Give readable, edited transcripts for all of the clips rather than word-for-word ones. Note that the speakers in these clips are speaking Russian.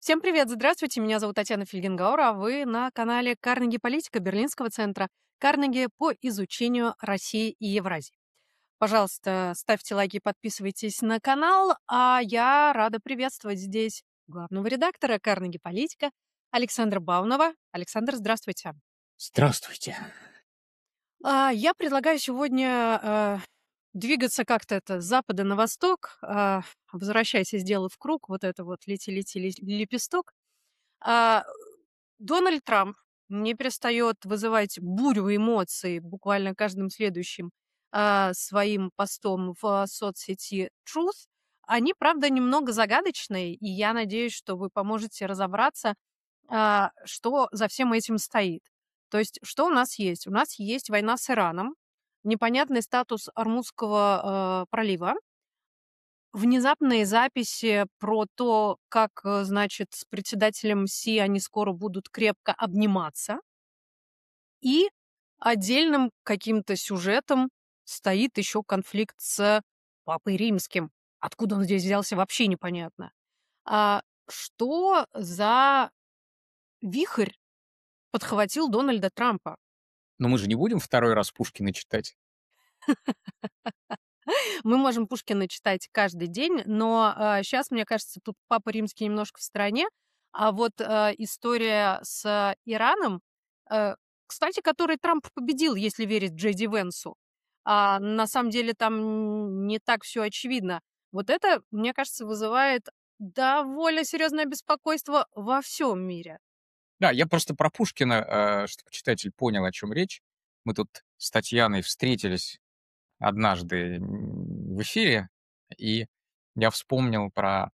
Всем привет, здравствуйте, меня зовут Татьяна Фельгенгауэр, а вы на канале Карнеги Политика Берлинского центра Карнеги по изучению России и Евразии. Пожалуйста, ставьте лайки и подписывайтесь на канал, а я рада приветствовать здесь главного редактора Карнеги Политика Александра Баунова. Александр, здравствуйте. Здравствуйте. Я предлагаю сегодня двигаться как-то с запада на восток, возвращаясь и сделав круг, вот это вот лети-лети лепесток. А, Дональд Трамп не перестает вызывать бурю эмоций буквально каждым следующим своим постом в соцсети Truth. Они, правда, немного загадочные, и я надеюсь, что вы поможете разобраться, что за всем этим стоит. То есть, что у нас есть? У нас есть война с Ираном, непонятный статус Ормузского пролива, внезапные записи про то, как, значит, с председателем Си они скоро будут крепко обниматься. И отдельным каким-то сюжетом стоит еще конфликт с Папой Римским. Откуда он здесь взялся, вообще непонятно. Что за вихрь подхватил Дональда Трампа? Но мы же не будем второй раз Пушкина читать. Мы можем Пушкина читать каждый день, но сейчас, мне кажется, тут Папа Римский немножко в стороне. А вот история с Ираном, э, кстати, который Трамп победил, если верить Джей Ди Венсу. На самом деле там не так все очевидно. Вот это, мне кажется, вызывает довольно серьезное беспокойство во всем мире. Да, я просто про Пушкина, чтобы читатель понял, о чем речь. Мы тут с Татьяной встретились однажды в эфире, и я вспомнил про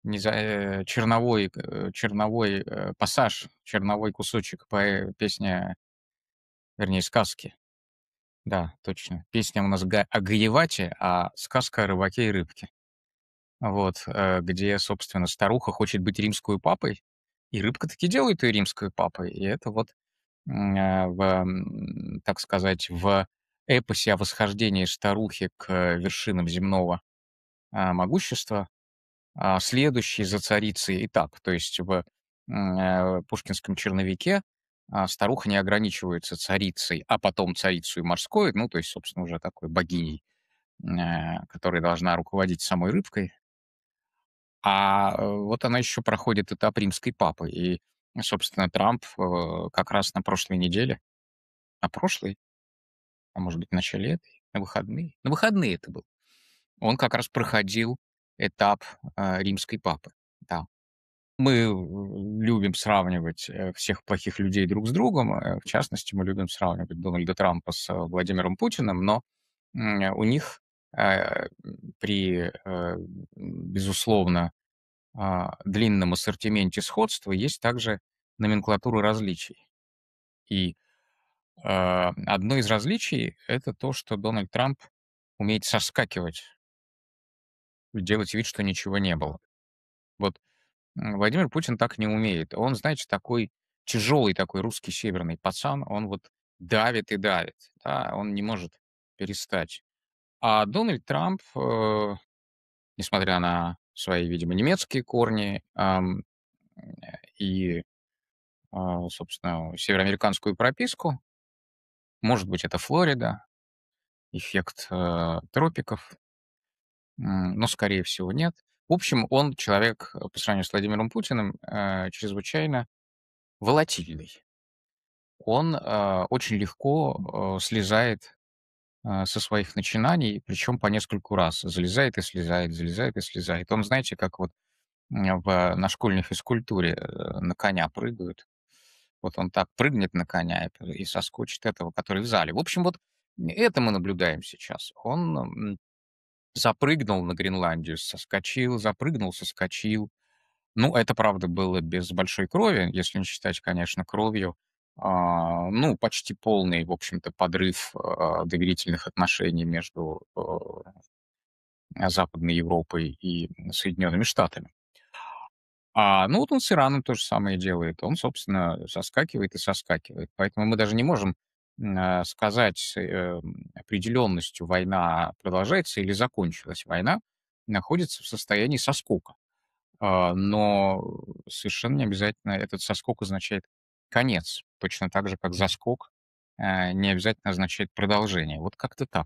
черновой пассаж, черновой кусочек песни, вернее, сказки. Да, точно. Песня у нас о Гаевате, а сказка о рыбаке и рыбке. Вот, где, собственно, старуха хочет быть римскую папой, и рыбка таки делает ее римской папой. И это вот, так сказать, в эпосе о восхождении старухи к вершинам земного, могущества, следующий за царицей этап. То есть в, пушкинском черновике, старуха не ограничивается царицей, а потом царицей морской, ну, то есть, собственно, уже такой богиней, которая должна руководить самой рыбкой. Вот она еще проходит этап римской папы. И, собственно, Трамп, как раз на прошлой неделе, на прошлой, а может быть, в начале этой, на выходные это был, он как раз проходил этап, римской папы. Да. Мы, любим сравнивать, всех плохих людей друг с другом. В частности, мы любим сравнивать Дональда Трампа с Владимиром Путиным, но, у них, при, безусловно, длинном ассортименте сходства есть также номенклатура различий. И одно из различий — это то, что Дональд Трамп умеет соскакивать и делать вид, что ничего не было. Вот Владимир Путин так не умеет. Он, знаете, такой тяжелый такой русский северный пацан, он вот давит и давит, да, он не может перестать. А Дональд Трамп, несмотря на свои, видимо, немецкие корни, и собственно, североамериканскую прописку. Может быть, это Флорида, эффект, тропиков, но, скорее всего, нет. В общем, он человек, по сравнению с Владимиром Путиным, чрезвычайно волатильный. Он, очень легко, слезает, со своих начинаний, причем по нескольку раз. Залезает и слезает, залезает и слезает. Он, знаете, как вот, на школьной физкультуре, на коня прыгают. Вот он так прыгнет на коня и соскочит этого, который в зале. В общем, вот это мы наблюдаем сейчас. Он, запрыгнул на Гренландию, соскочил, запрыгнул, соскочил. Ну, это, правда, было без большой крови, если не считать, конечно, кровью. Ну, почти полный, в общем-то, подрыв, доверительных отношений между, Западной Европой и Соединенными Штатами. Ну, вот он с Ираном то же самое делает. Он, собственно, соскакивает и соскакивает. Поэтому мы даже не можем, сказать с, определенностью, война продолжается или закончилась. Война находится в состоянии соскока. Но совершенно не обязательно этот соскок означает конец. Точно так же, как заскок, не обязательно означает продолжение. Вот как-то так.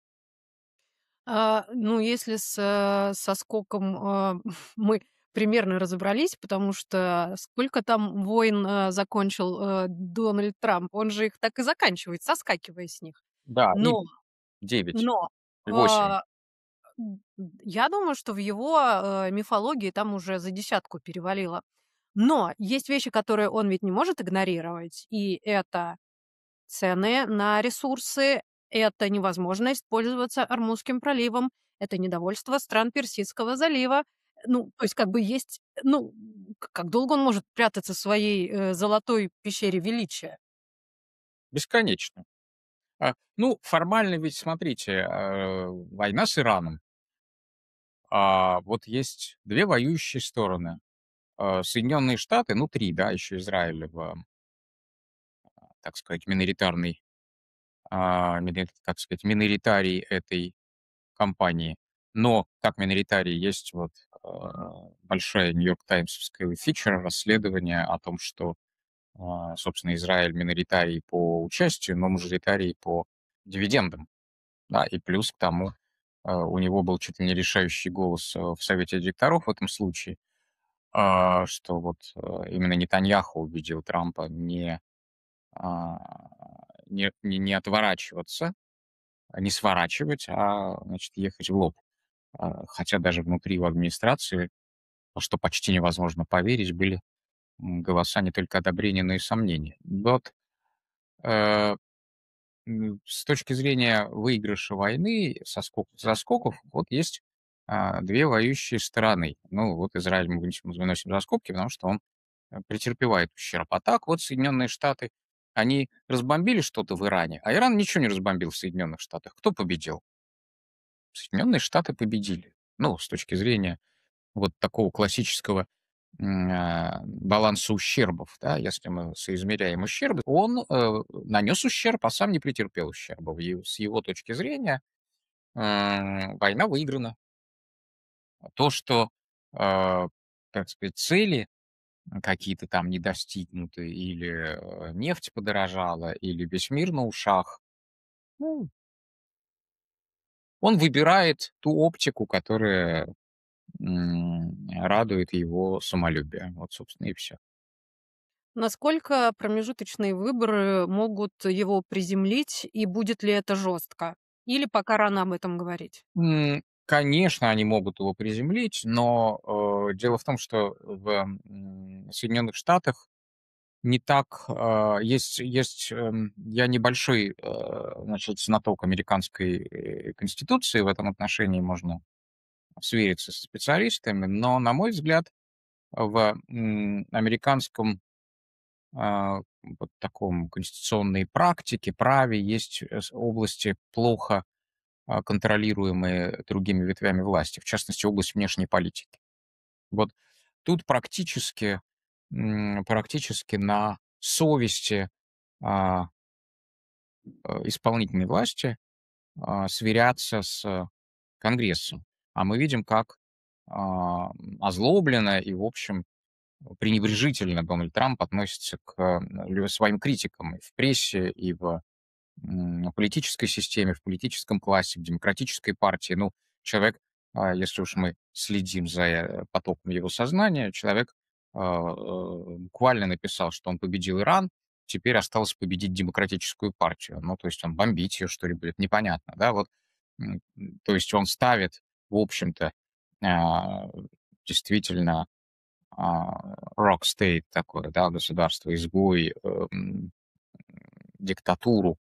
Ну, если со скоком, мы примерно разобрались, потому что сколько там войн, закончил, Дональд Трамп? Он же их так и заканчивает, соскакивая с них. Да, и Но 9, но, 8. я думаю, что в его, мифологии там уже за десятку перевалило. Но есть вещи, которые он ведь не может игнорировать, и это цены на ресурсы, это невозможность пользоваться Ормузским проливом, это недовольство стран Персидского залива. Ну, то есть как бы есть, ну, как долго он может прятаться в своей, золотой пещере величия? Бесконечно. Ну, формально ведь, смотрите, война с Ираном. Вот есть 2 воюющие стороны. Соединенные Штаты, ну, 3, да, еще Израиль так сказать, миноритарный, так сказать, миноритарий этой компании. Но как миноритарий есть вот большая нью-йорк таймсовская фича, расследование о том, что, собственно, Израиль миноритарий по участию, но мажоритарий по дивидендам. Да, и плюс к тому, у него был чуть ли не решающий голос в Совете директоров в этом случае, что вот именно Нетаньяху убедил Трампа а, не отворачиваться, не сворачивать, значит, ехать в лоб. Хотя даже внутри в администрации, во что почти невозможно поверить, были голоса не только одобрения, но и сомнения. Вот э, с точки зрения выигрыша войны, заскоков, вот есть 2 воюющие стороны. Ну, вот Израиль мы выносим за скобки, потому что он претерпевает ущерб. А так вот Соединенные Штаты, они разбомбили что-то в Иране, а Иран ничего не разбомбил в Соединенных Штатах. Кто победил? Соединенные Штаты победили. Ну, с точки зрения вот такого классического баланса ущербов, да, если мы соизмеряем ущербы, он нанес ущерб, а сам не претерпел ущерба. С его точки зрения война выиграна. То, что, так сказать, цели какие-то там не достигнуты, или нефть подорожала, или весь мир на ушах, ну, он выбирает ту оптику, которая радует его самолюбие. Вот, собственно, и все. Насколько промежуточные выборы могут его приземлить, и будет ли это жестко? Или пока рано об этом говорить? Конечно, они могут его приземлить, но, дело в том, что в, Соединенных Штатах не так, я небольшой, значит, знаток американской, конституции, в этом отношении можно свериться со специалистами, но, на мой взгляд, в, американском, вот таком конституционной практике, праве есть, области плохо контролируемые другими ветвями власти, в частности, область внешней политики. Вот тут практически на совести а, исполнительной власти сверяться с Конгрессом. А мы видим, как озлобленно и, в общем, пренебрежительно Дональд Трамп относится к своим критикам и в прессе, и в политической системе, в политическом классе, в демократической партии. Ну, человек, если уж мы следим за потоком его сознания, человек буквально написал, что он победил Иран, теперь осталось победить демократическую партию. Ну, то есть он бомбить ее, что ли, будет, непонятно, да, вот. То есть он ставит, в общем-то, а, действительно rock state такое, да, государство-изгой, диктатуру,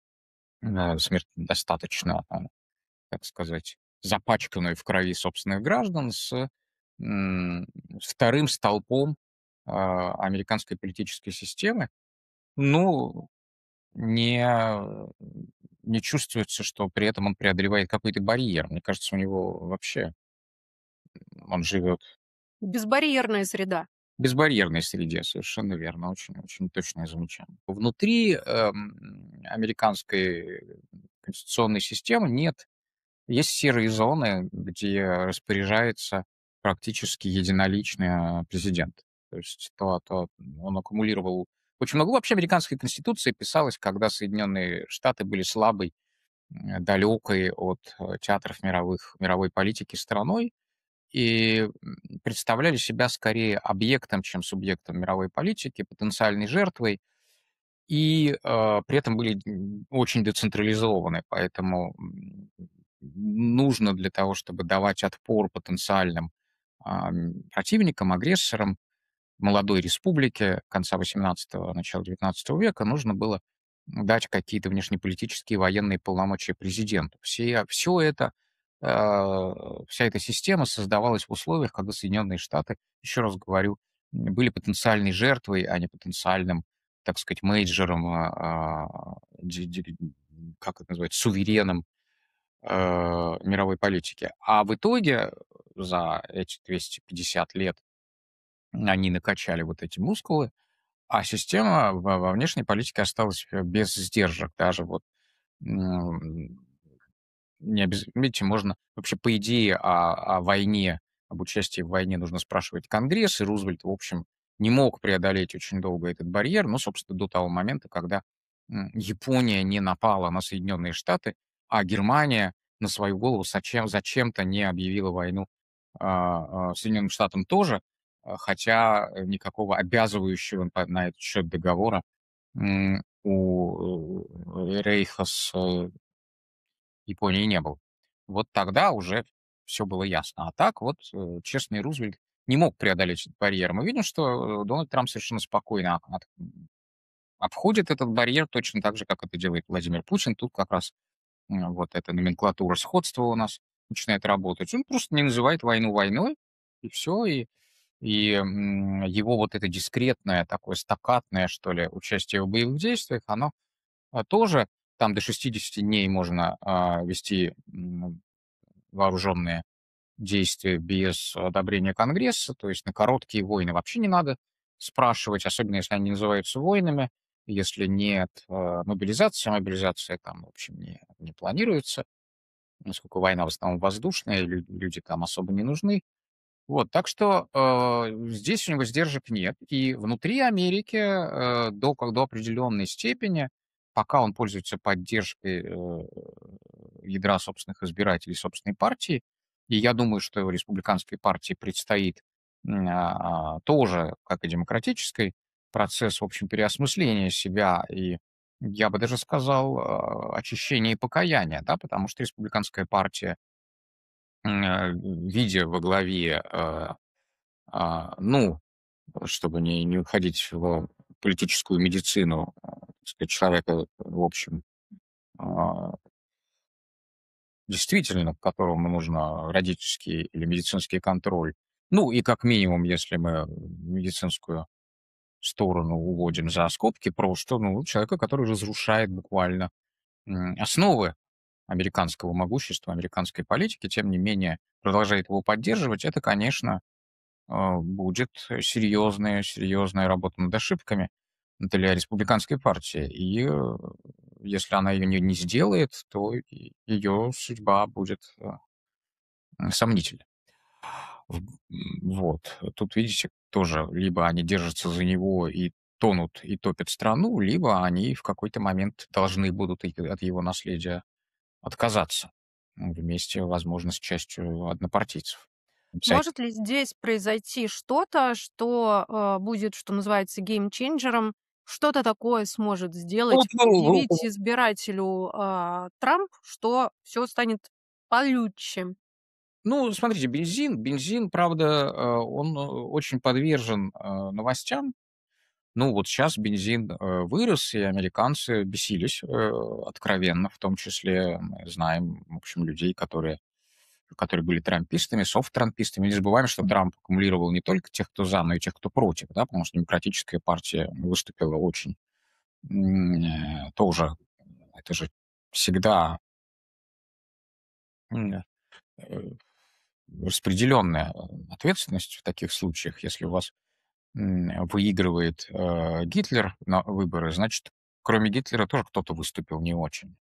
достаточно, так сказать, запачканную в крови собственных граждан, м, вторым столпом американской политической системы. Ну, не, не чувствуется, что при этом он преодолевает какой-то барьер. Мне кажется, у него вообще он живет Безбарьерная среда. в безбарьерной среде, совершенно верно, очень, очень точное замечание. Внутри американской конституционной системы нет. Есть серые зоны, где распоряжается практически единоличный, президент. То есть он аккумулировал очень много. Вообще американская конституция писалась, когда Соединенные Штаты были слабой, далекой от, театров мировой политики страной и, представляли себя скорее объектом, чем субъектом мировой политики, потенциальной жертвой. И, при этом были, очень децентрализованы, поэтому, нужно для того, чтобы давать отпор потенциальным, противникам, агрессорам молодой республике конца 18-го, начала 19 века, нужно было дать какие-то внешнеполитические военные полномочия президенту. Всё это, вся эта система создавалась в условиях, когда Соединенные Штаты, еще раз говорю, были потенциальной жертвой, а не потенциальным, так сказать, мейджором, как это называется, сувереном, мировой политики. А в итоге за эти 250 лет они накачали вот эти мускулы, а система во внешней политике осталась, без сдержек. Даже вот, м, не обяз видите, можно вообще, по идее, о войне, об участии в войне нужно спрашивать Конгресс, и Рузвельт, в общем, не мог преодолеть очень долго этот барьер, ну, собственно, до того момента, когда, Япония не напала на Соединенные Штаты, а Германия на свою голову зачем-то не объявила войну, Соединенным Штатам тоже, хотя, никакого обязывающего на этот счет договора, Рейха с Японии не было. Вот тогда уже все было ясно. А так вот, честный Рузвельт не мог преодолеть этот барьер. Мы видим, что, Дональд Трамп совершенно спокойно обходит этот барьер точно так же, как это делает Владимир Путин. Тут как раз, вот эта номенклатура сходства у нас начинает работать. Он просто не называет войну войной, и все. Его вот это дискретное, такое стаккатное, что ли, участие в боевых действиях, оно, тоже там до 60 дней можно, вести, вооруженные действия без одобрения Конгресса. То есть на короткие войны вообще не надо спрашивать, особенно если они называются войнами, если нет, мобилизации. А мобилизация там, в общем, не планируется, поскольку война в основном воздушная, и люди там особо не нужны. Вот, так что, здесь у него сдержек нет. И внутри Америки, до определенной степени, пока он пользуется поддержкой, ядра собственных избирателей собственной партии, и я думаю, что республиканской партии предстоит, тоже, как и демократической, процесс, в общем, переосмысления себя и, я бы даже сказал, очищения и покаяния, да, потому что республиканская партия, видя во главе, ну, чтобы не уходить в политическую медицину, так сказать, человека, в общем, а, действительно, которому нужно родительский или медицинский контроль. Ну, и как минимум, если мы медицинскую сторону уводим за скобки, просто, ну, человека, который разрушает буквально, основы американского могущества, американской политики, тем не менее продолжает его поддерживать, это, конечно, будет серьезная работа над ошибками для республиканской партии. И, если она ее не сделает, то ее судьба будет, сомнительной. Вот. Тут, видите, тоже либо они держатся за него и тонут, и топят страну, либо они в какой-то момент должны будут от его наследия отказаться, вместе, возможно, с частью однопартийцев. Может ли здесь произойти что-то, что, будет, что называется, геймченджером? Что-то такое сможет сделать, предъявить избирателю, Трамп, что все станет получше? Ну, смотрите, бензин, правда, он, очень подвержен, новостям. Ну, вот сейчас бензин, вырос, и американцы бесились, откровенно. В том числе мы знаем, в общем, людей, которые были трампистами, софт-трампистами. Не забываем, что Трамп аккумулировал не только тех, кто за, но и тех, кто против, да, потому что демократическая партия выступила очень, тоже, это же всегда, м, э, распределенная, ответственность в таких случаях. Если у вас, выигрывает, Гитлер на выборы, значит, кроме Гитлера тоже кто-то выступил не очень.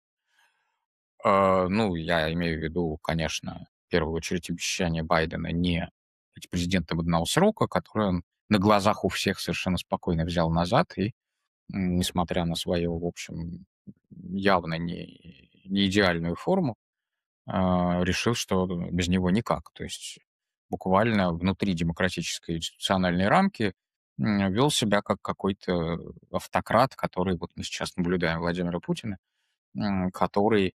Ну, я имею в виду, конечно, в первую очередь обещание Байдена не быть президентом одного срока, который он на глазах у всех совершенно спокойно взял назад и, несмотря на свою, в общем, явно не идеальную форму, решил, что без него никак. То есть буквально внутри демократической институциональной рамки вел себя как какой-то автократ, который вот мы сейчас наблюдаем Владимира Путина, который,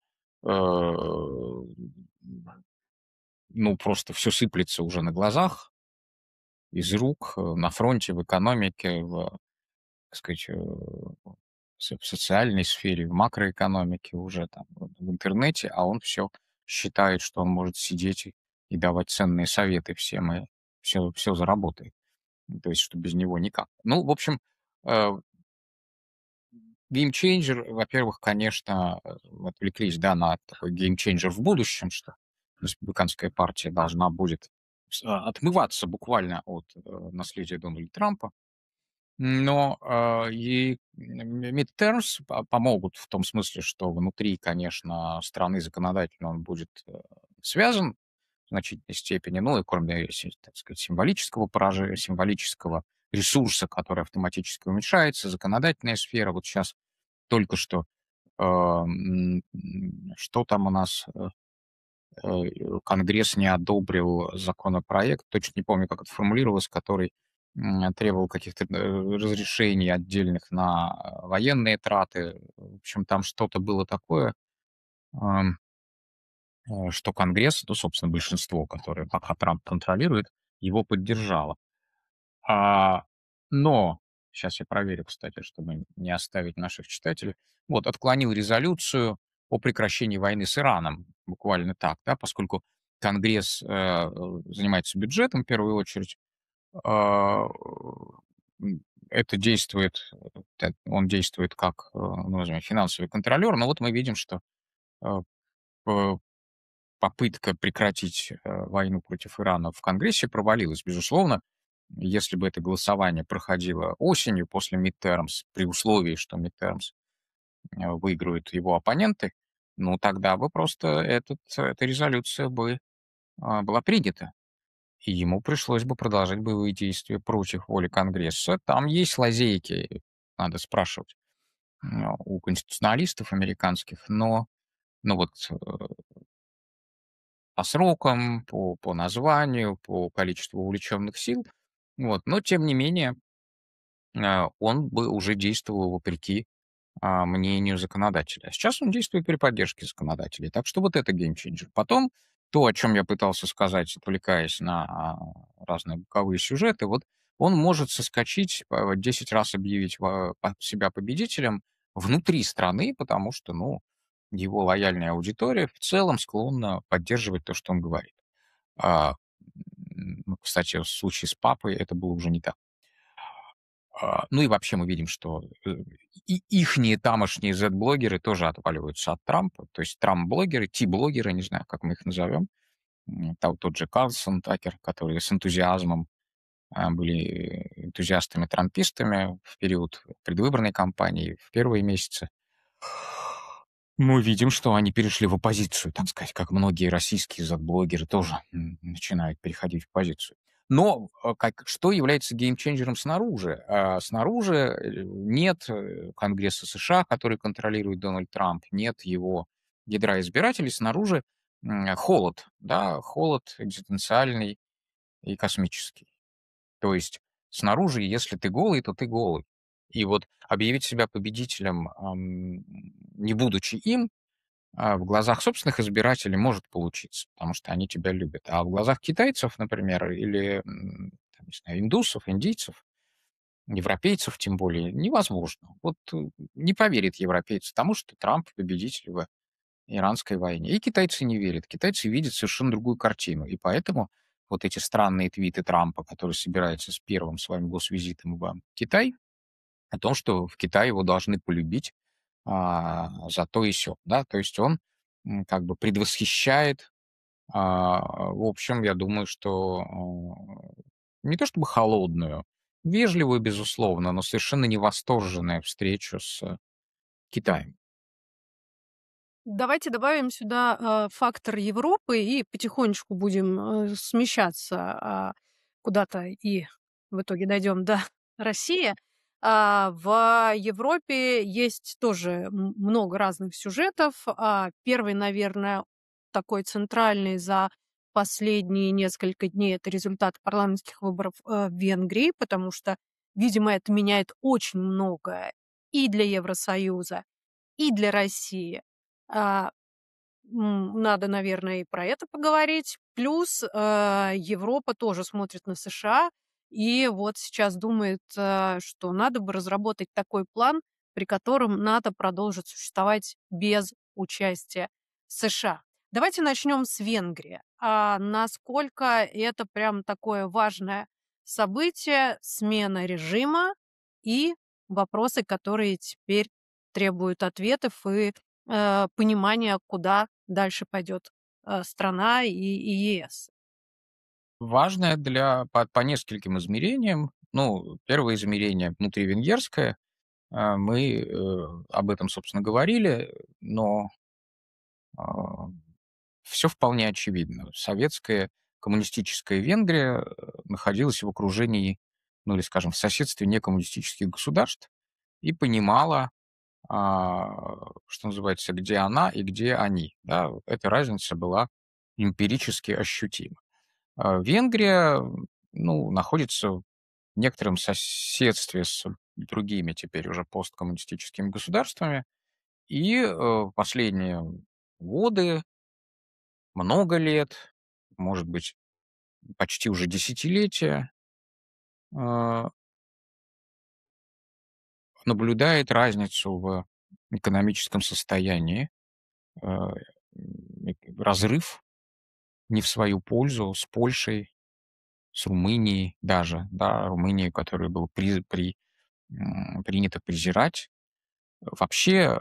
ну, просто все сыплется уже на глазах, из рук, на фронте, в экономике, так сказать, в социальной сфере, в макроэкономике, уже там в интернете, а он все считает, что он может сидеть и давать ценные советы всем, и все заработает. То есть, что без него никак. Ну, в общем, э, геймчейнджер, во-первых, конечно, отвлеклись, да, на такой геймчейнджер в будущем, что республиканская партия должна будет отмываться буквально от наследия Дональда Трампа. Но, и midterms помогут в том смысле, что внутри, конечно, страны законодательно он будет, связан в значительной степени, ну и кроме, так сказать, символического ресурса, который автоматически уменьшается, законодательная сфера. Вот сейчас только что, что там у нас, Конгресс не одобрил законопроект, точно не помню, как это формулировалось, который, требовал каких-то, разрешений отдельных на, военные траты. В общем, там что-то было такое, ам, что Конгресс, ну, собственно, большинство, которое пока Трамп контролирует, его поддержало. А, но сейчас я проверю, кстати, чтобы не оставить наших читателей. Вот, отклонил резолюцию о прекращении войны с Ираном. Буквально так, да, поскольку Конгресс, занимается бюджетом в первую очередь, а, это действует, он действует как, ну, назовем, финансовый контролер. Но вот мы видим, что, э, п попытка прекратить, войну против Ирана в Конгрессе провалилась. Безусловно, если бы это голосование проходило осенью после midterms, при условии, что midterms, выиграют его оппоненты, ну, тогда бы просто эта резолюция бы, была принята, и ему пришлось бы продолжать боевые действия против воли Конгресса. Там есть лазейки, надо спрашивать, у конституционалистов американских, но вот, по срокам, по названию, по количеству увлеченных сил. Вот. Но тем не менее, он бы уже действовал вопреки, мнению законодателя. А сейчас он действует при поддержке законодателей. Так что вот это геймченджер. Потом то, о чем я пытался сказать, отвлекаясь на, разные боковые сюжеты, вот он может соскочить, 10 раз объявить себя победителем внутри страны, потому что, ну, его лояльная аудитория в целом склонна поддерживать то, что он говорит. А, ну, кстати, в случае с папой это было уже не так. Ну и вообще мы видим, что, и ихние тамошние Z-блогеры тоже отваливаются от Трампа. То есть Трамп-блогеры, Ти-блогеры, не знаю, как мы их назовем. Тот же Карлсон Такер, которые с энтузиазмом, были энтузиастами-трампистами в период предвыборной кампании, в первые месяцы. Мы видим, что они перешли в оппозицию, так сказать, как многие российские блогеры тоже, начинают переходить в позицию. Но, что является геймченджером снаружи? Снаружи, нет, Конгресса США, который контролирует Дональд Трамп, нет его ядра избирателей. Снаружи, холод, да, холод экзистенциальный и космический. То есть снаружи, если ты голый, то ты голый. И вот объявить себя победителем, не будучи им, в глазах собственных избирателей может получиться, потому что они тебя любят. А в глазах китайцев, например, или, там, не знаю, индусов, индийцев, европейцев тем более, невозможно. Вот, не поверит европейцы тому, что Трамп победитель в иранской войне. И китайцы не верят. Китайцы видят совершенно другую картину. И поэтому вот эти странные твиты Трампа, который собирается с первым своим госвизитом в Китай, о том, что в Китае его должны полюбить, за то и сё, да. То есть он, как бы предвосхищает, в общем, я думаю, что, не то чтобы холодную, вежливую, безусловно, но совершенно невосторженную встречу с Китаем. Давайте добавим сюда, фактор Европы и потихонечку будем, смещаться. куда-то и в итоге дойдем до России. В Европе есть тоже много разных сюжетов. Первый, наверное, такой центральный за последние несколько дней — это результат парламентских выборов в Венгрии, потому что, видимо, это меняет очень многое и для Евросоюза, и для России. А, Надо, наверное, и про это поговорить. Плюс, Европа тоже смотрит на США и вот сейчас думает, что надо бы разработать такой план, при котором НАТО продолжит существовать без участия США. Давайте начнем с Венгрии. Насколько это прям такое важное событие, смена режима и вопросы, которые теперь требуют ответов и понимания, куда дальше пойдет, страна и ЕС. Важное по нескольким измерениям. Ну, первое измерение внутривенгерское. Мы, об этом, собственно, говорили, но все вполне очевидно. Советская коммунистическая Венгрия, находилась в окружении, ну, или, скажем, в соседстве некоммунистических государств и понимала, что называется, где она и где они. Да, вот эта разница была эмпирически ощутима. Венгрия, ну, находится в некотором соседстве с другими теперь уже посткоммунистическими государствами. И, последние годы, много лет, может быть, почти уже десятилетия, а, наблюдает разницу в экономическом состоянии, а, разрыв не в свою пользу с Польшей, с Румынией даже, да, Румынией, которую было принято презирать. Вообще,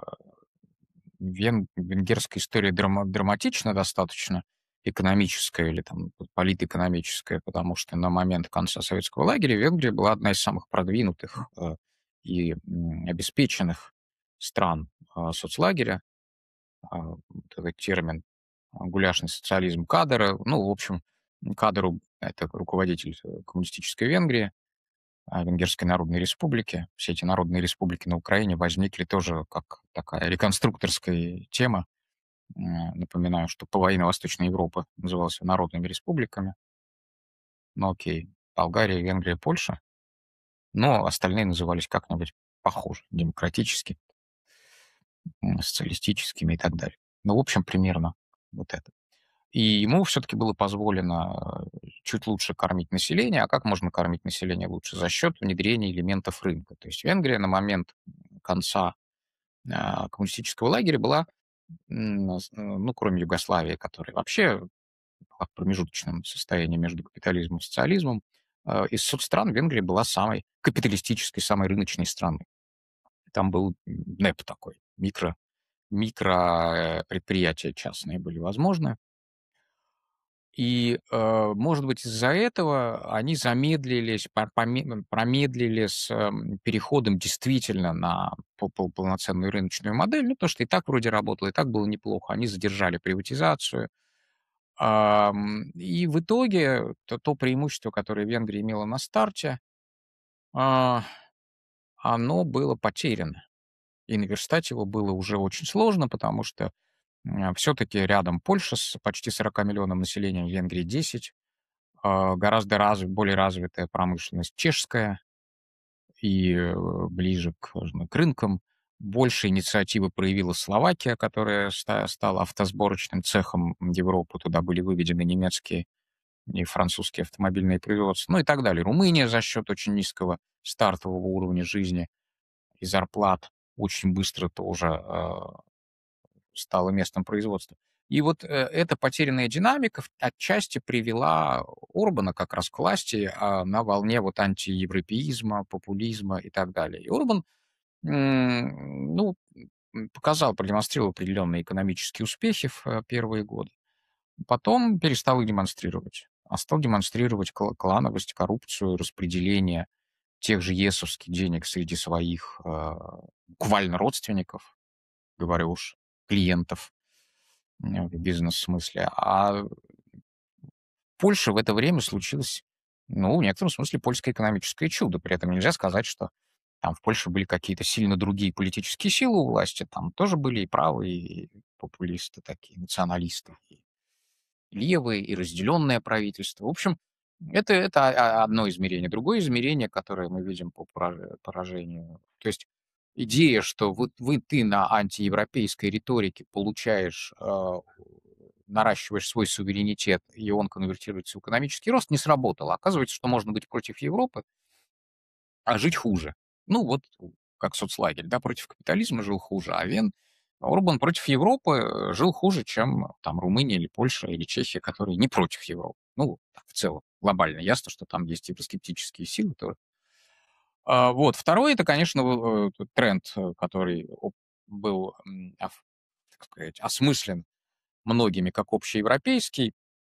венгерская история драматична достаточно, экономическая или там политэкономическая, потому что на момент конца советского лагеря Венгрия была одна из самых продвинутых, и, обеспеченных стран, соцлагеря. Вот этот термин, гуляшный социализм Кадыра. Ну, в общем, Кадыру — это руководитель, коммунистической Венгрии, Венгерской Народной Республики. Все эти народные республики на Украине возникли тоже как такая реконструкторская тема. Напоминаю, что половина Восточной Европы называлась народными республиками. Ну, окей, Болгария, Венгрия, Польша. Но остальные назывались как-нибудь похоже: демократически, социалистическими и так далее. Ну, в общем, примерно вот это. И ему все-таки было позволено, чуть лучше кормить население. А как можно кормить население лучше? За счет внедрения элементов рынка. То есть Венгрия на момент конца, коммунистического лагеря была, ну, кроме Югославии, которая вообще была в промежуточном состоянии между капитализмом и социализмом, из соцстран Венгрия была самой капиталистической, самой рыночной страной. Там был НЭП такой, предприятия частные были возможны. И, может быть, из-за этого они замедлились, промедлили с, переходом действительно на полноценную рыночную модель. Ну, потому что и так вроде работало, и так было неплохо. Они задержали приватизацию. И в итоге то преимущество, которое Венгрия имела на старте, а, оно было потеряно. И наверстать его было уже очень сложно, потому что, все-таки рядом Польша с почти 40 миллионным населением, Венгрии 10, гораздо более развитая промышленность чешская и, ближе к рынкам. Больше инициативы проявила Словакия, которая стала автосборочным цехом Европы. Туда были выведены немецкие и французские автомобильные производства, ну и так далее. Румыния за счет очень низкого стартового уровня жизни и зарплат очень быстро тоже, стала местом производства. И вот, эта потерянная динамика отчасти привела Орбана как раз к власти, на волне вот антиевропеизма, популизма и так далее. И Орбан, ну, продемонстрировал определенные экономические успехи в, первые годы. Потом перестал их демонстрировать, а стал демонстрировать клановость, коррупцию, распределение тех же ЕСовских денег среди своих, буквально родственников, говорю уж, клиентов, в бизнес-смысле. А в Польше в это время случилась Ну, в некотором смысле польское экономическое чудо. При этом нельзя сказать, что там в Польше были какие-то сильно другие политические силы у власти. Там тоже были и правые, и популисты такие, националисты, и левые, и разделенное правительство. В общем, это одно измерение. Другое измерение, которое мы видим по поражению. То есть идея, что вот ты на антиевропейской риторике получаешь, наращиваешь свой суверенитет, и он конвертируется в экономический рост, не сработала. Оказывается, что можно быть против Европы, а жить хуже. Ну вот, как соцлагерь, да, против капитализма жил хуже, Орбан против Европы жил хуже, чем там Румыния или Польша или Чехия, которые не против Европы. Ну, так, в целом, глобально ясно, что там есть евроскептические силы тоже. Вот. Второй — это, конечно, тот тренд, который был, так сказать, осмыслен многими как общеевропейский,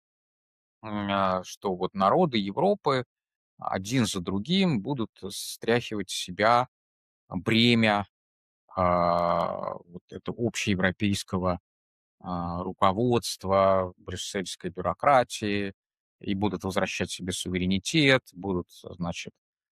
что вот народы Европы один за другим будут стряхивать с себя бремя вот это общеевропейского руководства, брюссельской бюрократии, и будут возвращать себе суверенитет, будут, значит,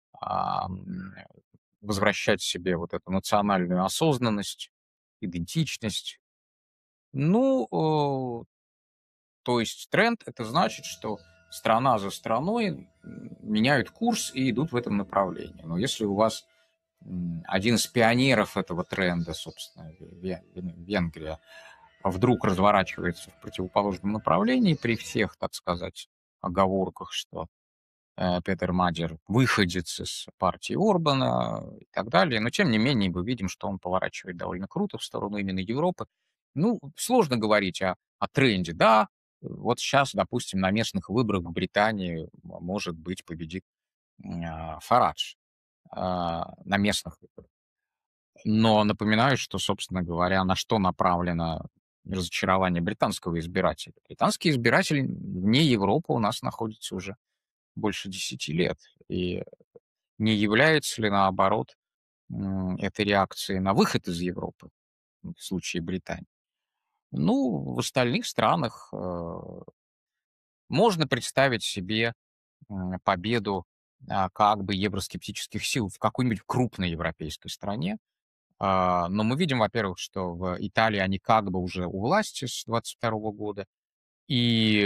возвращать себе вот эту национальную осознанность, идентичность. Ну, то есть тренд — это значит, что страна за страной меняют курс и идут в этом направлении. Но если у вас один из пионеров этого тренда, собственно, Венгрия, вдруг разворачивается в противоположном направлении при всех, так сказать, оговорках, что Петер Мадер выходец из партии Орбана и так далее. Но, тем не менее, мы видим, что он поворачивает довольно круто в сторону именно Европы. Ну, сложно говорить о тренде. Да, вот сейчас, допустим, на местных выборах в Британии, может быть, победит Фарадж на местных выборах. Но напоминаю, что, собственно говоря, на что направлено разочарование британского избирателя. Британский избиратель вне Европы у нас находится уже больше 10 лет. И не является ли, наоборот, этой реакцией на выход из Европы, в случае Британии? Ну, в остальных странах можно представить себе победу как бы евроскептических сил в какой-нибудь крупной европейской стране. Но мы видим, во-первых, что в Италии они как бы уже у власти с 22 года, и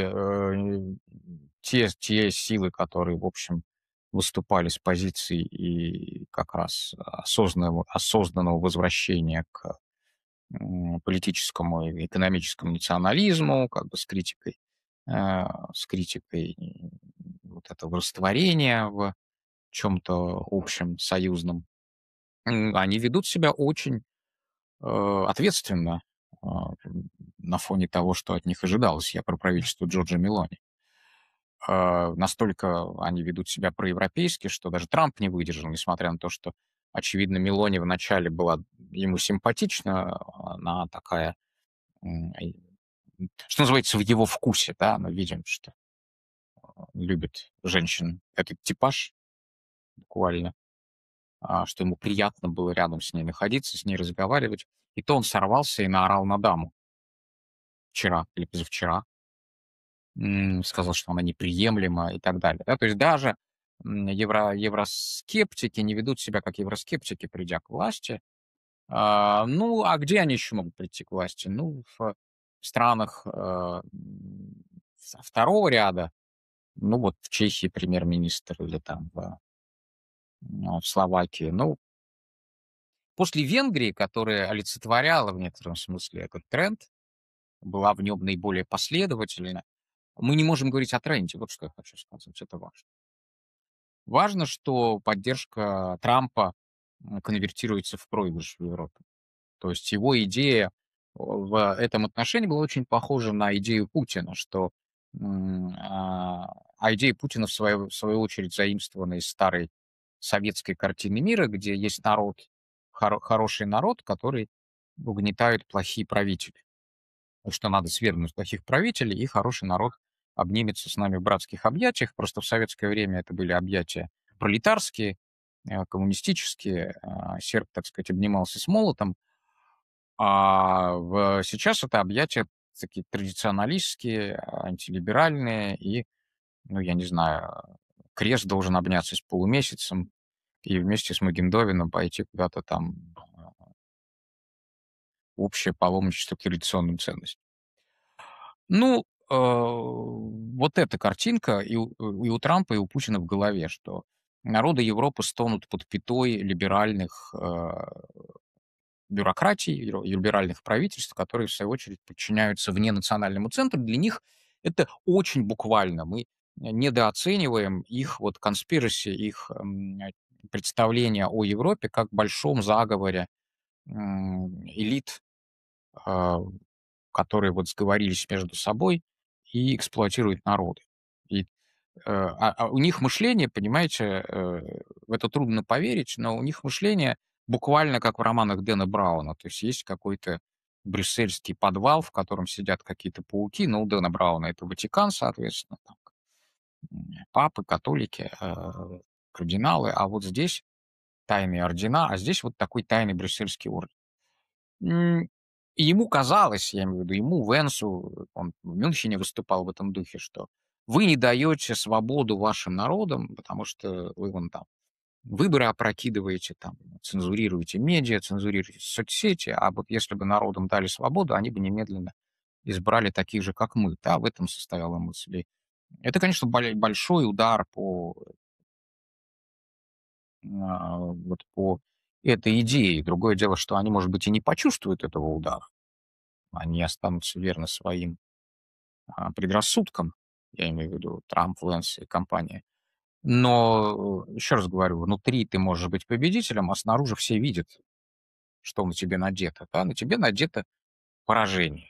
те силы, которые, в общем, выступали с позиции и как раз осознанного возвращения к политическому и экономическому национализму, как бы с критикой вот этого растворения в чем-то общем, союзном, они ведут себя очень ответственно, на фоне того, что от них ожидалось. Я про правительство Джорджа Мелони. Настолько они ведут себя проевропейски, что даже Трамп не выдержал, несмотря на то, что, очевидно, Мелони вначале была ему симпатична, она такая, и что называется, в его вкусе, да, мы видим, что любит женщин этот типаж буквально, что ему приятно было рядом с ней находиться, с ней разговаривать. И то он сорвался и наорал на даму вчера или позавчера. Сказал, что она неприемлема и так далее. Да, то есть даже евроскептики не ведут себя как евроскептики, придя к власти. Ну, а где они еще могут прийти к власти? Ну, в странах второго ряда, ну вот в Чехии премьер-министр или там в Словакии. Ну, после Венгрии, которая олицетворяла в некотором смысле этот тренд, была в нем наиболее последовательна, мы не можем говорить о тренде. Вот что я хочу сказать, это важно. Важно, что поддержка Трампа конвертируется в проигрыш в Европе. То есть его идея в этом отношении была очень похожа на идею Путина, что идея Путина, в свою очередь, заимствована из старой советской картины мира, где есть народ, хороший народ, который угнетают плохие правители. Что надо свергнуть плохих правителей, и хороший народ обнимется с нами в братских объятиях. Просто в советское время это были объятия пролетарские, коммунистические. Серб, так сказать, обнимался с молотом. Сейчас это объятия такие традиционалистские, антилиберальные и, ну, я не знаю, крест должен обняться с полумесяцем и вместе с Магендовином пойти куда-то там в общее паломничество к традиционным ценностям. Ну, вот эта картинка и у Трампа, и у Путина в голове, что народы Европы стонут под пятой либеральных, бюрократий, либеральных правительств, которые, в свою очередь, подчиняются вненациональному центру. Для них это очень буквально. Мы недооцениваем их вот conspiracy, их, представление о Европе как большом заговоре, элит, а, которые вот сговорились между собой и эксплуатируют народы. И, у них мышление, понимаете, в это трудно поверить, но у них мышление буквально как в романах Дэна Брауна. То есть есть какой-то брюссельский подвал, в котором сидят какие-то пауки. Ну, у Дэна Брауна это Ватикан, соответственно, там, папы, католики, кардиналы. А вот здесь тайные ордена, а здесь вот такой тайный брюссельский орден. М, и ему казалось, я имею в виду ему, Венсу, он в Мюнхене выступал в этом духе, что вы не даете свободу вашим народам, потому что вы вон там выборы опрокидываете, там, цензурируете медиа, цензурируете соцсети, а вот если бы народам дали свободу, они бы немедленно избрали таких же, как мы. Да, в этом состояла мысль. И это, конечно, большой удар вот по этой идее. Другое дело, что они, может быть, и не почувствуют этого удара. Они останутся верны своим, предрассудкам. Я имею в виду Трамп, Венс и компания. Но, еще раз говорю, внутри ты можешь быть победителем, а снаружи все видят, что на тебе надето. Да? На тебе надето поражение,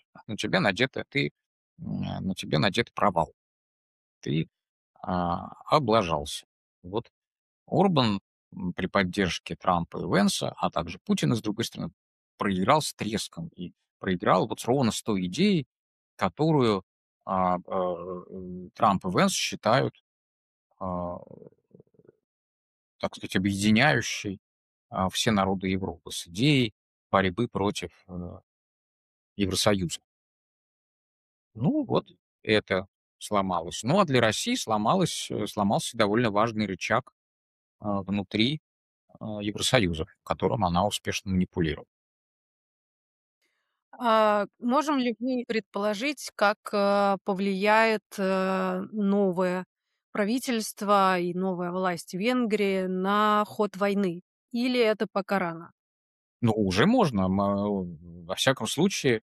на тебе надет провал. Ты, облажался. Вот Орбан, при поддержке Трампа и Венса, а также Путина, с другой стороны, проиграл с треском. И проиграл вот ровно с той идеей, которую Трамп и Венс считают, а, так сказать, объединяющей все народы Европы с идеей борьбы против Евросоюза. Ну вот это сломалось. Ну а для России сломался довольно важный рычаг внутри Евросоюза, которым она успешно манипулирует. Можем ли мы предположить, как, повлияет, новое правительство и новая власть в Венгрии на ход войны? Или это пока рано? Ну, уже можно. Во всяком случае,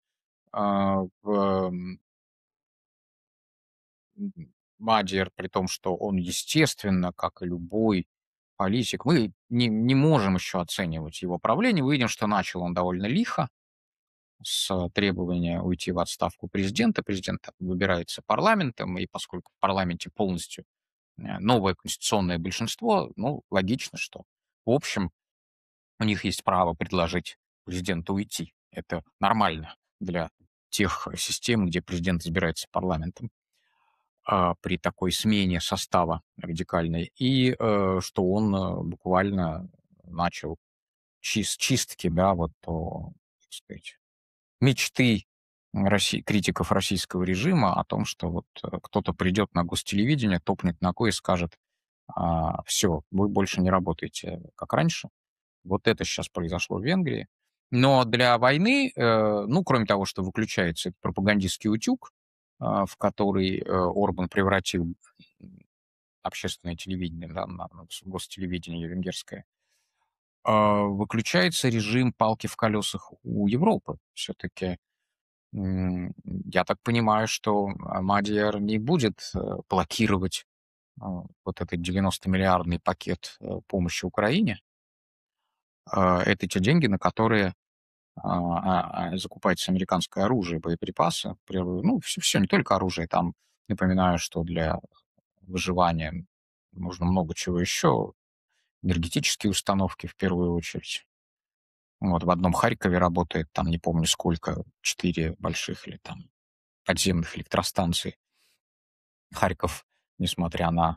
Мадьяр, при том, что он, естественно, как и любой политик, мы не можем еще оценивать его правление. Мы видим, что начал он довольно лихо, с требования уйти в отставку президента. Президент выбирается парламентом, и поскольку в парламенте полностью новое конституционное большинство, ну, логично, что, в общем, у них есть право предложить президенту уйти. Это нормально для тех систем, где президент избирается парламентом при такой смене состава радикальной. И что он буквально начал чистки, да, вот, так сказать, мечты критиков российского режима о том, что вот кто-то придет на гостелевидение, топнет ногой и скажет: все, вы больше не работаете как раньше. Вот это сейчас произошло в Венгрии. Но для войны, ну, кроме того, что выключается этот пропагандистский утюг, в который Орбан превратил общественное телевидение, да, на гостелевидение венгерское, выключается режим палки в колесах у Европы. Все-таки я так понимаю, что Мадьяр не будет блокировать вот этот 90-миллиардный пакет помощи Украине. Это те деньги, на которые закупается американское оружие, боеприпасы, ну, все, не только оружие. Там, напоминаю, что для выживания нужно много чего еще. Энергетические установки в первую очередь. Вот в одном Харькове работает, там не помню сколько, 4 больших или там подземных электростанций. Харьков, несмотря на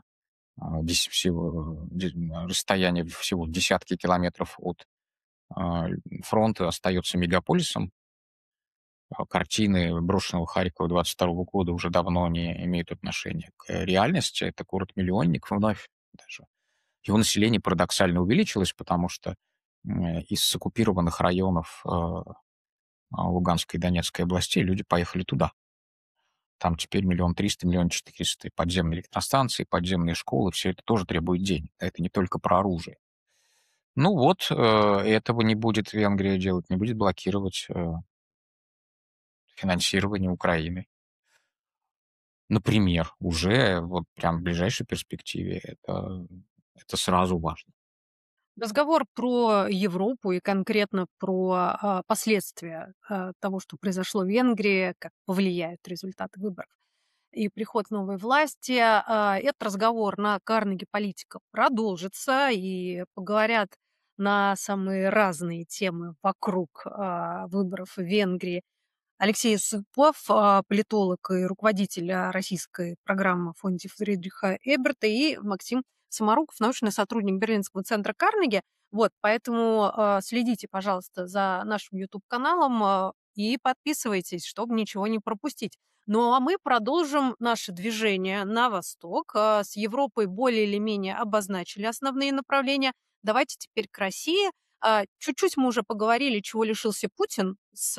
расстояние всего в десятки километров от фронта, остается мегаполисом. Картины брошенного Харькова 22 года уже давно не имеют отношения к реальности. Это город-миллионник вновь. даже. Его население парадоксально увеличилось, потому что, из оккупированных районов, Луганской и Донецкой областей люди поехали туда. Там теперь 1 300 000, 1 400 000 подземные электростанции, подземные школы. Все это тоже требует денег. Это не только про оружие. Ну вот, этого не будет Венгрия делать, не будет блокировать, финансирование Украины. Например, уже вот прям в ближайшей перспективе это сразу важно. Разговор про Европу и конкретно про, последствия, того, что произошло в Венгрии, как повлияют результаты выборов и приход новой власти. Этот разговор на Карнеги Политика продолжится, и поговорят на самые разные темы вокруг, выборов в Венгрии. Алексей Супов, политолог и руководитель, российской программы в фонде Фридриха Эберта, и Максим Самаруков, научный сотрудник Берлинского центра Карнеги. Вот, поэтому, следите, пожалуйста, за нашим YouTube-каналом, и подписывайтесь, чтобы ничего не пропустить. Ну, а мы продолжим наше движение на восток. С Европой более или менее обозначили основные направления. Давайте теперь к России. Чуть-чуть мы уже поговорили, чего лишился Путин с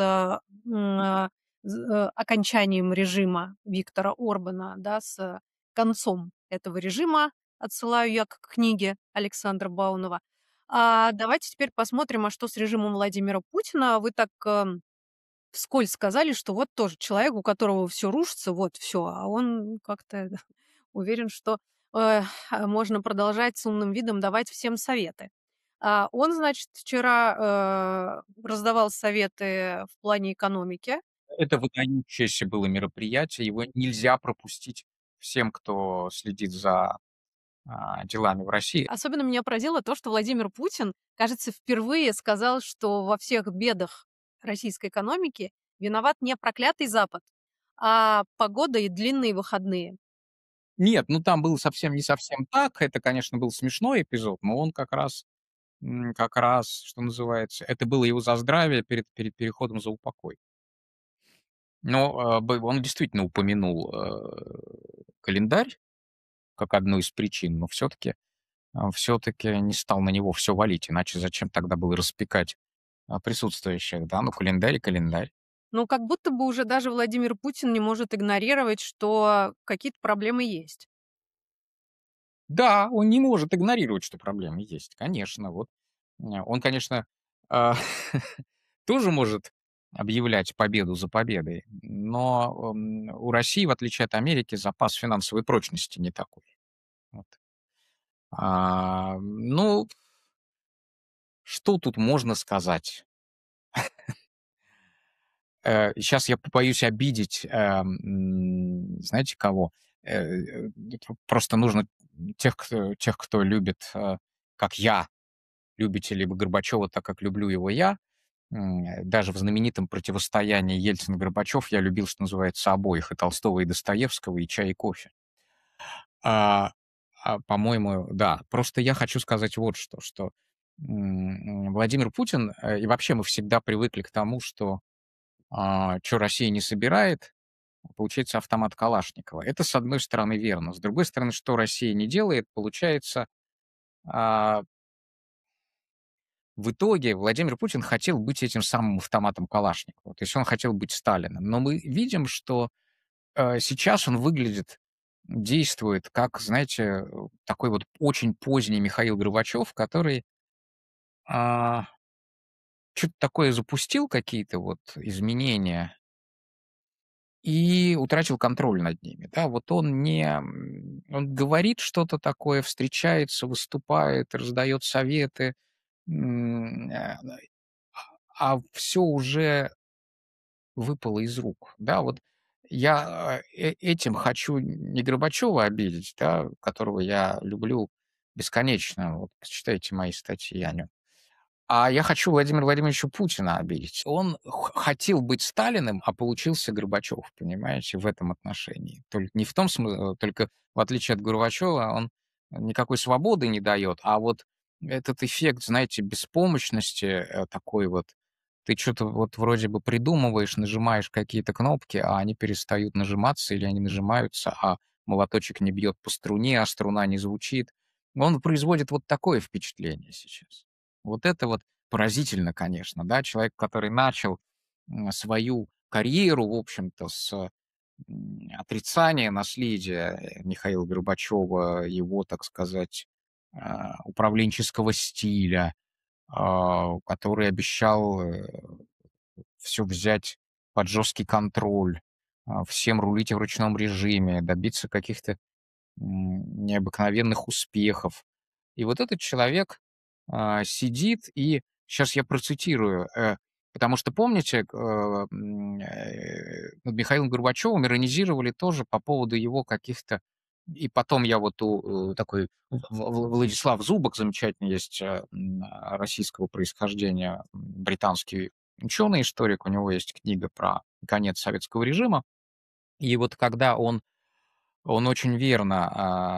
окончанием режима Виктора Орбана, да, с концом этого режима. Отсылаю я к книге Александра Баунова. Давайте теперь посмотрим, что с режимом Владимира Путина. Вы так вскользь сказали, что вот тоже человек, у которого все рушится, вот все, а он как-то уверен, что можно продолжать с умным видом давать всем советы. Он, значит, вчера раздавал советы в плане экономики. Это выдающееся было мероприятие, его нельзя пропустить всем, кто следит за, делами в России. Особенно меня поразило то, что Владимир Путин, кажется, впервые сказал, что во всех бедах российской экономики виноват не проклятый Запад, а погода и длинные выходные. Нет, ну там было совсем не совсем так. Это, конечно, был смешной эпизод, но он как раз, что называется, это было его за здравие перед переходом за упокой. Но, он действительно упомянул, календарь как одну из причин, но все таки не стал на него все валить, иначе зачем тогда было распекать, присутствующих, да? Ну, календарь и календарь. Ну, как будто бы уже даже Владимир Путин не может игнорировать, что какие-то проблемы есть. Да, он не может игнорировать, что проблемы есть, конечно. Вот, он, конечно, а, тоже может объявлять победу за победой, но, у России, в отличие от Америки, запас финансовой прочности не такой. Вот. Ну, что тут можно сказать? Сейчас я побоюсь обидеть, знаете кого? Это просто нужно тех, кто любит, как я, любите либо Горбачева так, как люблю его я. Даже в знаменитом противостоянии Ельцин-Горбачев я любил, что называется, обоих: и Толстого, и Достоевского, и чай, и кофе. А, по-моему, да. Просто я хочу сказать вот что, Владимир Путин, и вообще мы всегда привыкли к тому, что чё Россия не собирает, получается автомат Калашникова. Это, с одной стороны, верно. С другой стороны, что Россия не делает, получается, а, в итоге Владимир Путин хотел быть этим самым автоматом Калашникова. То есть он хотел быть Сталиным. Но мы видим, что, сейчас он выглядит, действует как, знаете, такой вот очень поздний Михаил Горбачев, который, а, чё-то такое запустил, какие-то вот изменения, и утратил контроль над ними, да. Вот он говорит что-то такое, встречается, выступает, раздает советы, м, э, а всё уже выпало из рук, да. Вот я, этим хочу не Горбачева обидеть, да, которого я люблю бесконечно. Вот почитайте мои статьи о нем. А я хочу Владимира Владимировича Путина обидеть. Он хотел быть Сталиным, а получился Горбачев, понимаете, в этом отношении. Только не в том смысле, только в отличие от Горбачева, он никакой свободы не дает, а вот этот эффект, знаете, беспомощности, такой вот. Ты что то вот вроде бы придумываешь, нажимаешь какие-то кнопки, а они перестают нажиматься или они нажимаются, а молоточек не бьет по струне, а струна не звучит. Он производит вот такое впечатление сейчас. Вот это вот поразительно, конечно, да. Человек, который начал, свою карьеру, в общем-то, с, отрицания наследия, Михаила Горбачева, его, так сказать, управленческого стиля, который обещал, все взять под жесткий контроль, всем рулить в ручном режиме, добиться каких-то, необыкновенных успехов. И вот этот человек, сидит и сейчас я процитирую, потому что, помните, над Михаилом Горбачевым иронизировали тоже по поводу его каких-то и потом я вот такой Владислав Зубок замечательный есть, российского происхождения, британский ученый, историк. У него есть книга про конец советского режима. И вот когда он очень верно,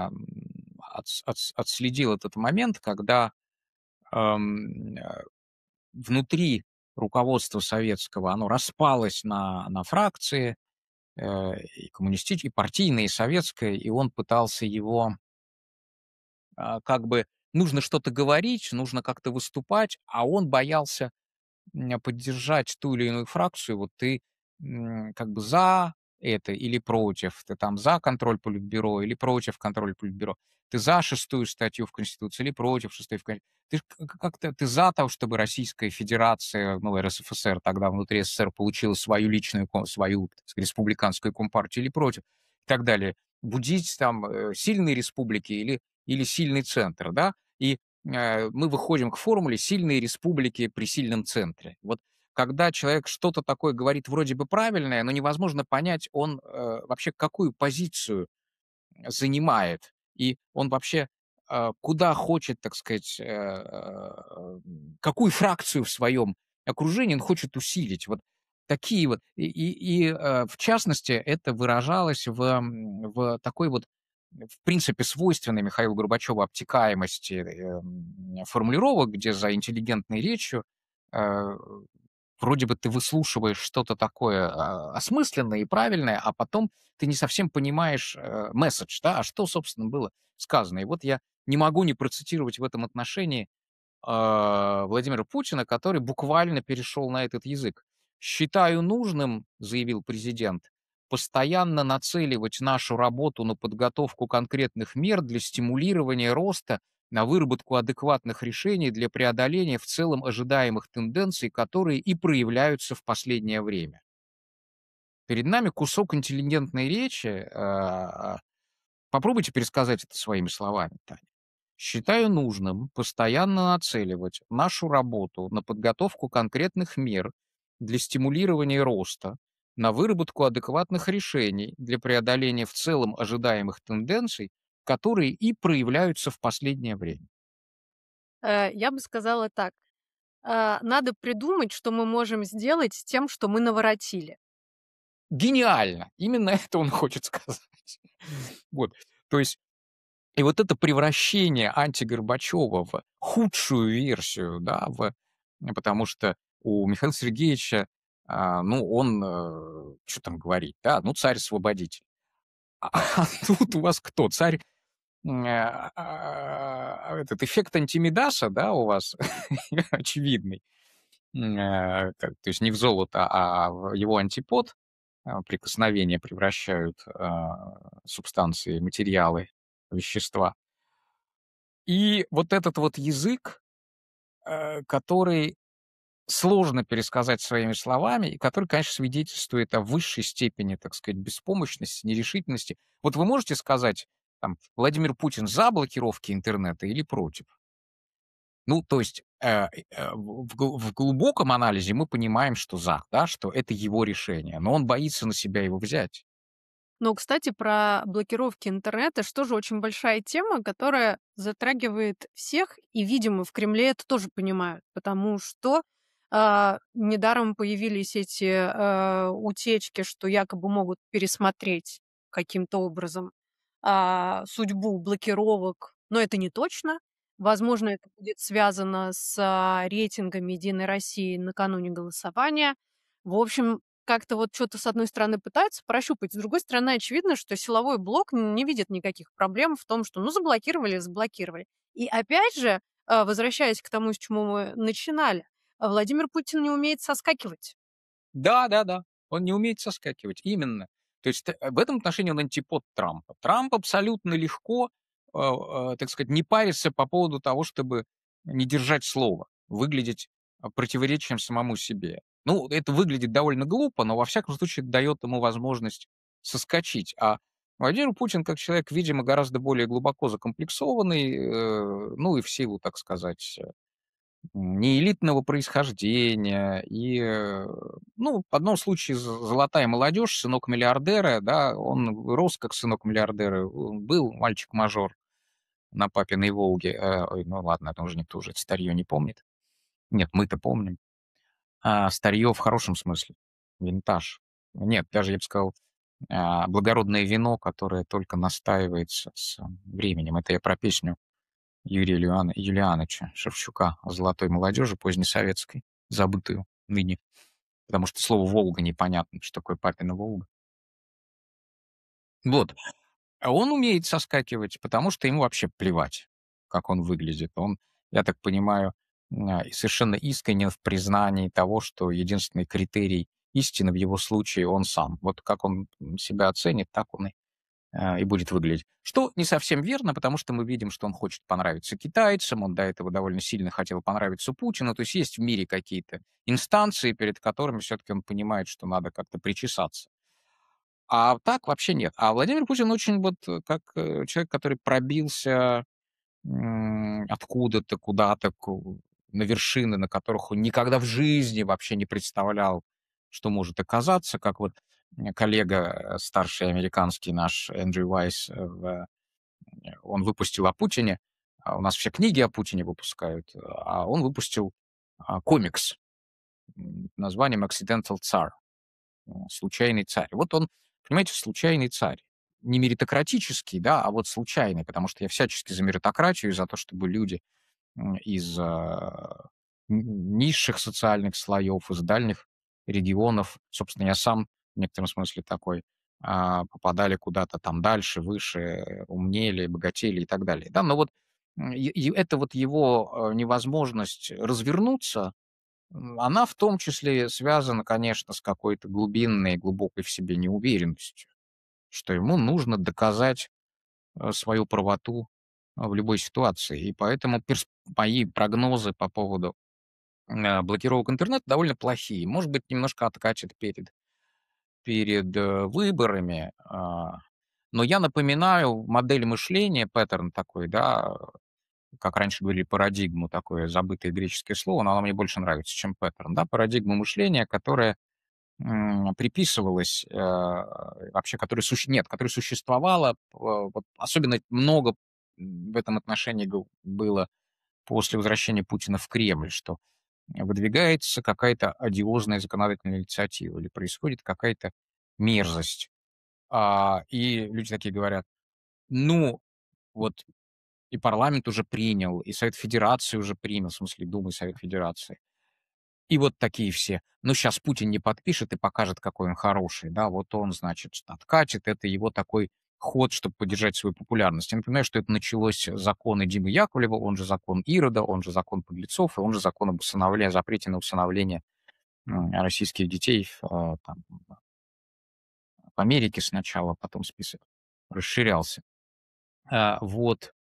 отследил этот момент, когда, ам, э, внутри руководства советского оно распалось на фракции, и и партийное, и советское, и он пытался его, как бы нужно что-то говорить, нужно как-то выступать, а он боялся поддержать ту или иную фракцию, вот ты, как бы за это или против, ты там за контроль Политбюро или против контроля Политбюро, ты за шестую статью в Конституции или против шестой в Кон ты ж как-то ты за то, чтобы Российская Федерация, ну, РСФСР, тогда внутри СССР получила свою личную свою, так сказать, республиканскую компартию или против, и так далее. Будить там, сильные республики или сильный центр, да? И мы выходим к формуле "сильные республики при сильном центре". Вот когда человек что-то такое говорит вроде бы правильное, но невозможно понять, он, вообще какую позицию занимает, и он вообще, куда хочет, так сказать, какую фракцию в своем окружении он хочет усилить. Вот такие вот. В частности, это выражалось в такой вот, в принципе, свойственной Михаилу Горбачеву обтекаемости, формулировок, где за интеллигентной речью, э, вроде бы ты выслушиваешь что-то такое, осмысленное и правильное, а потом ты не совсем понимаешь, месседж, да, а что, собственно, было сказано. И вот я не могу не процитировать в этом отношении, Владимира Путина, который буквально перешел на этот язык. «Считаю нужным, — заявил президент, — постоянно нацеливать нашу работу на подготовку конкретных мер для стимулирования роста, на выработку адекватных решений для преодоления в целом ожидаемых тенденций, которые и проявляются в последнее время». Перед нами кусок интеллигентной речи. Попробуйте пересказать это своими словами, Таня. Считаю нужным постоянно нацеливать нашу работу на подготовку конкретных мер для стимулирования роста, на выработку адекватных решений для преодоления в целом ожидаемых тенденций, которые и проявляются в последнее время. Я бы сказала так: надо придумать, что мы можем сделать с тем, что мы наворотили. Гениально! Именно это он хочет сказать. Вот. То есть и вот это превращение антигорбачева в худшую версию, да, потому что у Михаила Сергеевича, ну, он, чё там говорить, да, ну, царь-освободитель. А тут у вас кто? Царь, этот эффект Антимидаса, да, у вас очевидный. То есть не в золото, а в его антипод, прикосновения превращают, субстанции, материалы, вещества. И вот этот вот язык, который сложно пересказать своими словами, и который, конечно, свидетельствует о высшей степени, так сказать, беспомощности, нерешительности. Вот вы можете сказать, там, Владимир Путин за блокировки интернета или против? Ну, то есть, в глубоком анализе мы понимаем, что за, да, что это его решение, но он боится на себя его взять. Но, кстати, про блокировки интернета, что же очень большая тема, которая затрагивает всех, и, видимо, в Кремле это тоже понимают, потому что недаром появились эти утечки, что якобы могут пересмотреть каким-то образом судьбу блокировок, но это не точно. Возможно, это будет связано с рейтингами «Единой России» накануне голосования. В общем, как-то вот что то с одной стороны пытаются прощупать, с другой стороны очевидно, что силовой блок не видит никаких проблем в том, что, ну, заблокировали, заблокировали. И опять же, возвращаясь к тому, с чему мы начинали, Владимир Путин не умеет соскакивать. Да-да-да, он не умеет соскакивать, именно. То есть, в этом отношении он антипод Трампа. Трамп абсолютно легко, так сказать, не парится по поводу того, чтобы не держать слово, выглядеть, противоречием самому себе. Ну, это выглядит довольно глупо, но во всяком случае дает ему возможность соскочить. А Владимир Путин, как человек, видимо, гораздо более глубоко закомплексованный, ну и в силу, так сказать, не элитного происхождения. И, ну, в одном случае золотая молодежь, сынок миллиардера, да, он рос как сынок миллиардера, был мальчик-мажор на папиной «Волге». Ой, ну ладно, это уже никто уже это старье не помнит. Нет, мы-то помним. А старье в хорошем смысле, винтаж. Нет, даже я бы сказал, благородное вино, которое только настаивается с временем. Это я про песню Юрия Юлиановича Шевчука о золотой молодежи позднесоветской, забытую ныне, потому что слово «Волга» непонятно, что такое папина «Волга». Вот. А он умеет соскакивать, потому что ему вообще плевать, как он выглядит. Он, я так понимаю, и совершенно искренен в признании того, что единственный критерий истины в его случае он сам. Вот как он себя оценит, так он и будет выглядеть. Что не совсем верно, потому что мы видим, что он хочет понравиться китайцам, он до этого довольно сильно хотел понравиться Путину. То есть есть в мире какие-то инстанции, перед которыми все-таки он понимает, что надо как-то причесаться. А так вообще нет. А Владимир Путин очень вот как человек, который пробился откуда-то, куда-то на вершины, на которых он никогда в жизни вообще не представлял, что может оказаться, как вот коллега старший американский наш Эндрю Вайс, он выпустил о Путине, у нас все книги о Путине выпускают, а он выпустил комикс названием «Accidental Tsar», случайный царь. Вот он, понимаете, случайный царь. Не меритократический, да, а вот случайный, потому что я всячески за меритократию и за то, чтобы люди из низших социальных слоев, из дальних регионов, собственно, я сам в некотором смысле такой, попадали куда-то там дальше, выше, умнели, богатели и так далее. Да, но вот это вот его невозможность развернуться, она в том числе связана, конечно, с какой-то глубинной, глубокой в себе неуверенностью, что ему нужно доказать свою правоту в любой ситуации. И поэтому мои прогнозы по поводу блокировок интернета довольно плохие. Может быть, немножко откатит перед выборами. Но я напоминаю модель мышления, паттерн такой, да, как раньше говорили, парадигму, такое забытое греческое слово, но оно мне больше нравится, чем паттерн, да, парадигма мышления, которая приписывалась, вообще, которая которая существовала, вот особенно много в этом отношении было после возвращения Путина в Кремль, что выдвигается какая-то одиозная законодательная инициатива или происходит какая-то мерзость. И люди такие говорят: "Ну, вот и парламент уже принял, и Совет Федерации уже принял", в смысле Дума и Совет Федерации. И вот такие все. Ну, сейчас Путин не подпишет и покажет, какой он хороший, да, вот он, значит, откатит. Это его такой ход, чтобы поддержать свою популярность. Я напоминаю, что это началось с закона Димы Яковлева, он же закон Ирода, он же закон подлецов, и он же закон об усыновлении, запрете на усыновление российских детей там, в Америке сначала, потом список расширялся. Вот.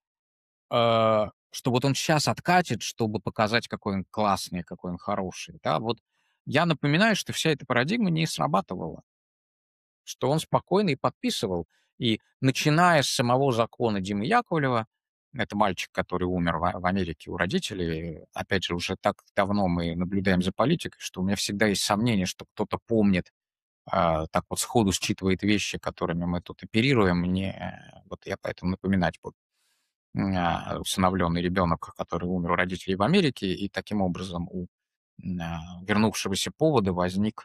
Что вот он сейчас откатит, чтобы показать, какой он классный, какой он хороший, да. Вот я напоминаю, что вся эта парадигма не срабатывала, что он спокойно и подписывал. И начиная с самого закона Димы Яковлева, это мальчик, который умер в Америке у родителей, опять же, уже так давно мы наблюдаем за политикой, что у меня всегда есть сомнение, что кто-то помнит, так вот сходу считывает вещи, которыми мы тут оперируем. Вот я поэтому напоминать буду. Усыновленный ребенок, который умер у родителей в Америке, и таким образом вернувшегося повода возник,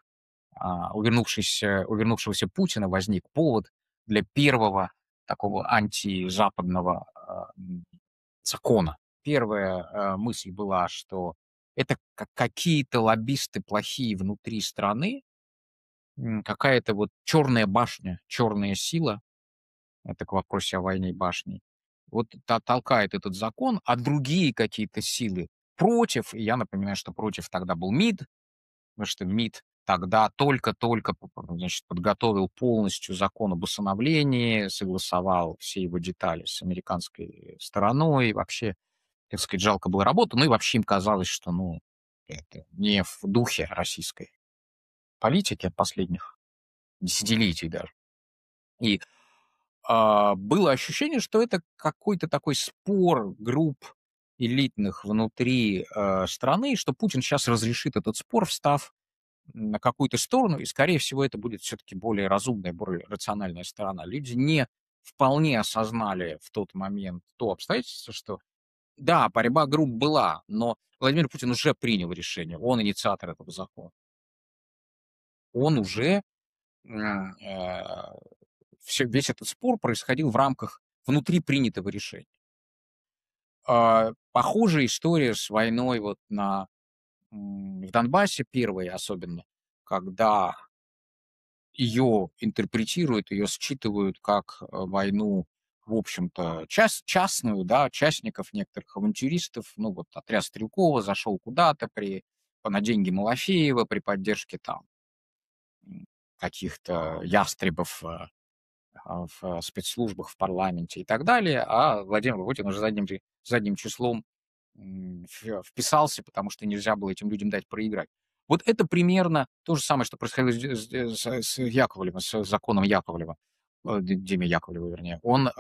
у вернувшегося Путина возник повод для первого такого антизападного закона. Первая мысль была, что это какие-то лоббисты плохие внутри страны, какая-то вот черная башня, черная сила, это к вопросу о войне и башне, вот толкает этот закон, а другие какие-то силы против. И я напоминаю, что против тогда был МИД, потому что МИД тогда только-только значит, подготовил полностью закон об усыновлении, согласовал все его детали с американской стороной. Вообще, так сказать, жалко было работу. Ну и вообще им казалось, что, ну, это не в духе российской политики последних десятилетий даже. И было ощущение, что это какой-то такой спор групп элитных внутри страны, что Путин сейчас разрешит этот спор, встав на какую-то сторону, и, скорее всего, это будет все-таки более разумная, более рациональная сторона. Люди не вполне осознали в тот момент то обстоятельство, что да, борьба групп была, но Владимир Путин уже принял решение, он инициатор этого закона. Он уже весь этот спор происходил в рамках внутри принятого решения. Похожая история с войной вот в Донбассе, первой особенно, когда ее интерпретируют, ее считывают как войну, в общем-то, частную, да, частников, некоторых авантюристов. Ну вот отряд Стрелкова зашел куда-то на деньги Малафеева при поддержке там каких-то ястребов в спецслужбах, в парламенте и так далее, а Владимир Путин уже задним числом вписался, потому что нельзя было этим людям дать проиграть. Вот это примерно то же самое, что происходило с Яковлевым, с законом Яковлева, Диме Яковлеву, вернее.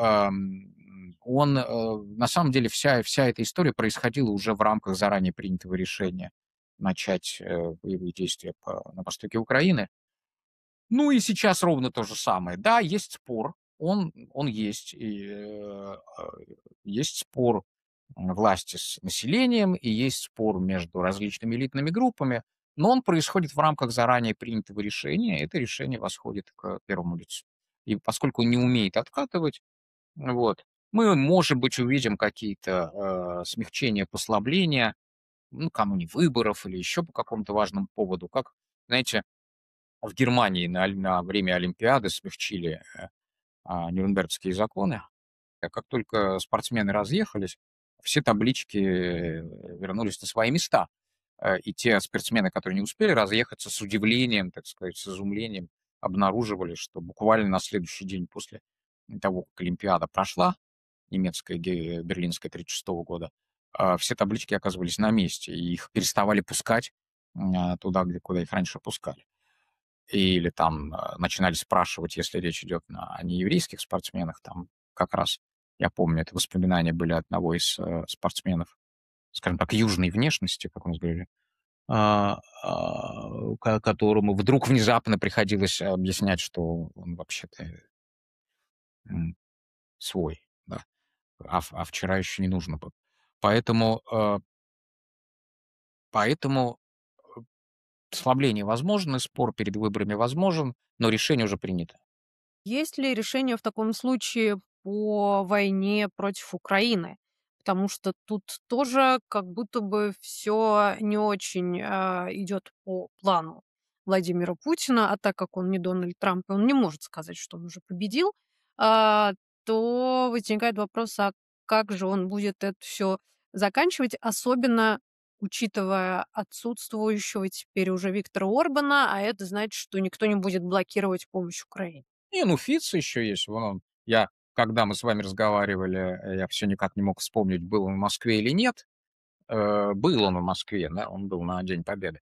На самом деле, вся эта история происходила уже в рамках заранее принятого решения начать боевые действия на востоке Украины. Ну и сейчас ровно то же самое. Да, есть спор, он есть. Есть спор власти с населением, и есть спор между различными элитными группами, но он происходит в рамках заранее принятого решения. Это решение восходит к первому лицу. И поскольку он не умеет откатывать, вот, мы, может быть, увидим какие-то смягчения, послабления, ну, накануне выборов или еще по какому-то важному поводу. Как, знаете, в Германии на время Олимпиады смягчили нюрнбергские законы. Как только спортсмены разъехались, все таблички вернулись на свои места. И те спортсмены, которые не успели разъехаться, с удивлением, так сказать, с изумлением обнаруживали, что буквально на следующий день после того, как Олимпиада прошла, немецкая, берлинская 1936 года, все таблички оказывались на месте, и их переставали пускать туда, куда их раньше пускали. Или там начинали спрашивать, если речь идет о нееврейских спортсменах, там как раз, я помню, это воспоминания были одного из спортсменов, скажем так, южной внешности, как у нас говорили, которому вдруг внезапно приходилось объяснять, что он вообще-то свой, да, а вчера еще не нужно было. Поэтому, поэтому послабление возможно, спор перед выборами возможен, но решение уже принято. Есть ли решение в таком случае по войне против Украины? Потому что тут тоже как будто бы все не очень, идет по плану Владимира Путина. А так как он не Дональд Трамп, и он не может сказать, что он уже победил, а, то возникает вопрос, а как же он будет это все заканчивать, особенно учитывая отсутствующего теперь уже Виктора Орбана, а это значит, что никто не будет блокировать помощь Украине. Не, ну, Фиц еще есть, вон он. Когда мы с вами разговаривали, я все никак не мог вспомнить, был он в Москве или нет. Был он в Москве, да, он был на День Победы.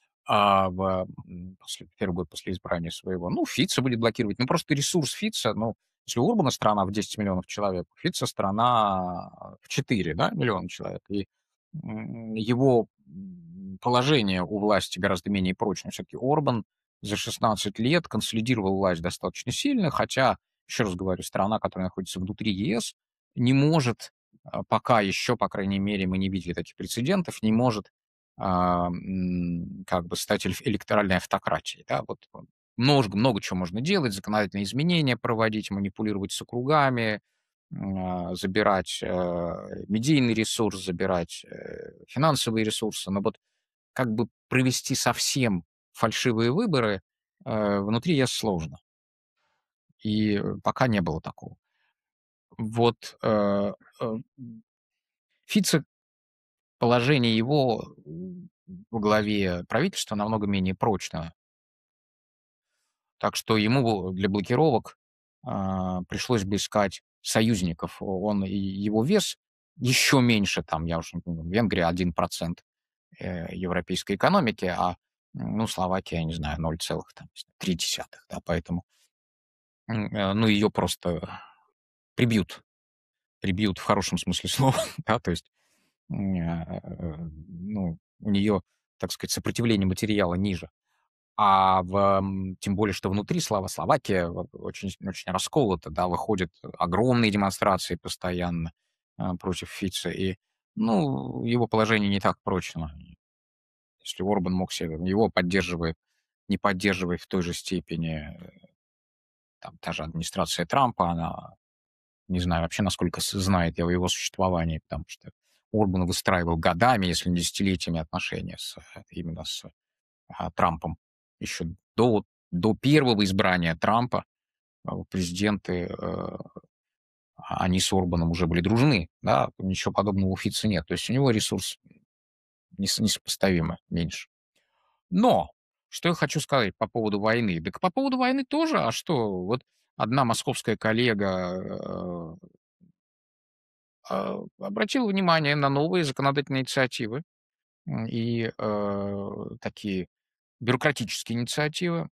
Первый год после избрания своего. Ну, Фица будет блокировать. Ну, просто ресурс Фица, ну, если у Орбана страна в 10 миллионов человек, у Фица страна в 4, да, миллиона человек. И его положение у власти гораздо менее прочное. Все-таки Орбан за 16 лет консолидировал власть достаточно сильно, хотя, еще раз говорю, страна, которая находится внутри ЕС, не может, пока еще, по крайней мере, мы не видели таких прецедентов, не может как бы стать электоральной автократией. Да? Вот много чего можно делать, законодательные изменения проводить, манипулировать с округами, забирать медийный ресурс, забирать финансовые ресурсы. Но вот как бы провести совсем фальшивые выборы, внутри ЕС сложно. И пока не было такого. Вот, э, Фице, положение его во главе правительства намного менее прочно. Так что ему для блокировок, пришлось бы искать союзников. Он и его вес еще меньше, там, я уж не помню, Венгрия 1% европейской экономики, ну, Словакия, я не знаю, 0,3, да, поэтому, ну, ее просто прибьют. Прибьют в хорошем смысле слова, да, то есть, ну, у нее, так сказать, сопротивление материала ниже. Тем более, что внутри Словакия очень очень расколота, да, выходят огромные демонстрации постоянно, против Фица. И, ну, его положение не так прочно. Если Орбан мог себе его поддерживает, не поддерживает в той же степени, там та же администрация Трампа, она, не знаю вообще, насколько знает о его существовании, потому что Орбан выстраивал годами, если не десятилетиями отношения именно с Трампом. Еще до первого избрания Трампа президенты, они с Орбаном уже были дружны, да, ничего подобного у Фица нет. То есть у него ресурс несопоставимо меньше. Но что я хочу сказать по поводу войны? Так по поводу войны тоже, а что? Вот одна московская коллега обратила внимание на новые законодательные инициативы и такие бюрократические инициативы,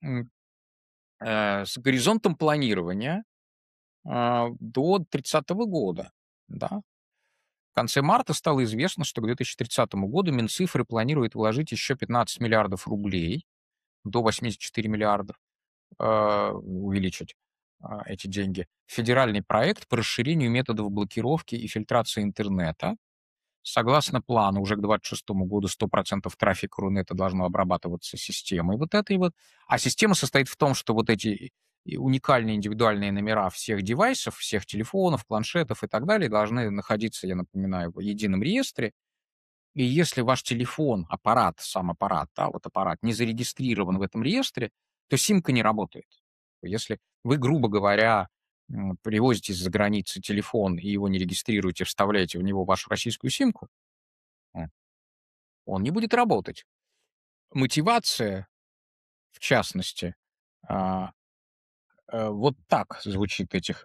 с горизонтом планирования до 30-го года, да. В конце марта стало известно, что к 2030 году Минцифры планирует вложить еще 15 миллиардов рублей, до 84 миллиардов, увеличить, эти деньги, в федеральный проект по расширению методов блокировки и фильтрации интернета. Согласно плану, уже к 26 году 100% трафика Рунета должно обрабатываться системой вот этой вот. А система состоит в том, что вот эти уникальные индивидуальные номера всех девайсов, всех телефонов, планшетов и так далее должны находиться, я напоминаю, в едином реестре. И если ваш телефон, аппарат, сам аппарат, да, вот аппарат не зарегистрирован в этом реестре, то симка не работает. Если вы, грубо говоря, привозите из-за границы телефон и его не регистрируете, вставляете в него вашу российскую симку, м, он не будет работать. Мотивация, в частности, а, вот так звучит этих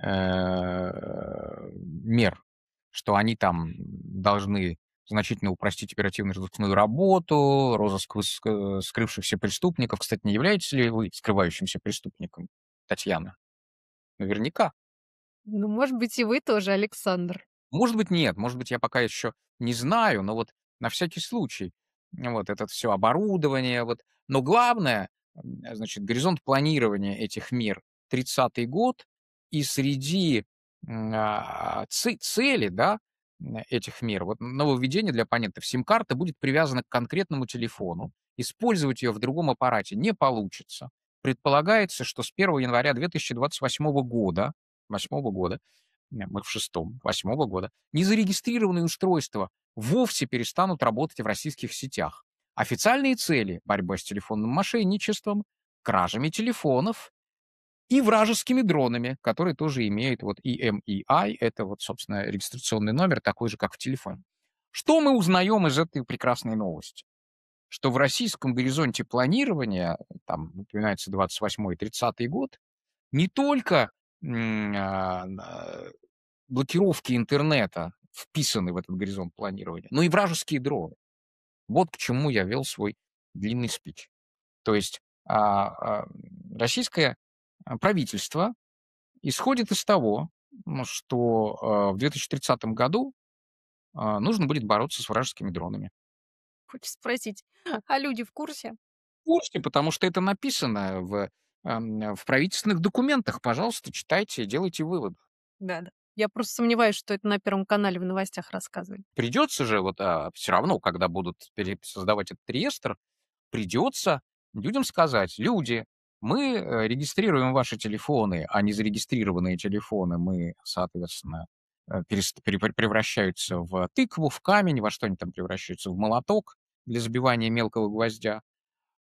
мер, что они там должны значительно упростить оперативно-розыскную работу, розыск скрывшихся преступников. Кстати, не являетесь ли вы скрывающимся преступником, Татьяна? Наверняка. Ну, может быть, и вы тоже, Александр. Может быть, нет, может быть, я пока еще не знаю, но вот на всякий случай. Вот это все оборудование, вот. Но главное, значит, горизонт планирования этих мер 30-й год, и среди, цели, да, этих мер, вот нововведение для абонентов: сим-карта будет привязана к конкретному телефону, использовать ее в другом аппарате не получится. Предполагается, что с 1 января 2028 года, 8 года, мы в шестом, 8 года, незарегистрированные устройства вовсе перестанут работать в российских сетях. Официальные цели — борьба с телефонным мошенничеством, кражами телефонов и вражескими дронами, которые тоже имеют вот EMEI, это вот, собственно, регистрационный номер, такой же, как в телефоне. Что мы узнаем из этой прекрасной новости? Что в российском горизонте планирования, там упоминается 28-й и 30-й год, не только блокировки интернета вписаны в этот горизонт планирования, но и вражеские дроны. Вот к чему я вел свой длинный спич. То есть российское правительство исходит из того, что в 2030 году нужно будет бороться с вражескими дронами. Хочется спросить, а люди в курсе? В курсе, потому что это написано в правительственных документах. Пожалуйста, читайте и делайте выводы. Да-да. Я просто сомневаюсь, что это на Первом канале в новостях рассказывали. Придется же вот, все равно, когда будут создавать этот реестр, придется людям сказать: "Люди, мы, регистрируем ваши телефоны, а незарегистрированные телефоны мы, соответственно, превращаются в тыкву, в камень, во что они там превращаются, в молоток для забивания мелкого гвоздя.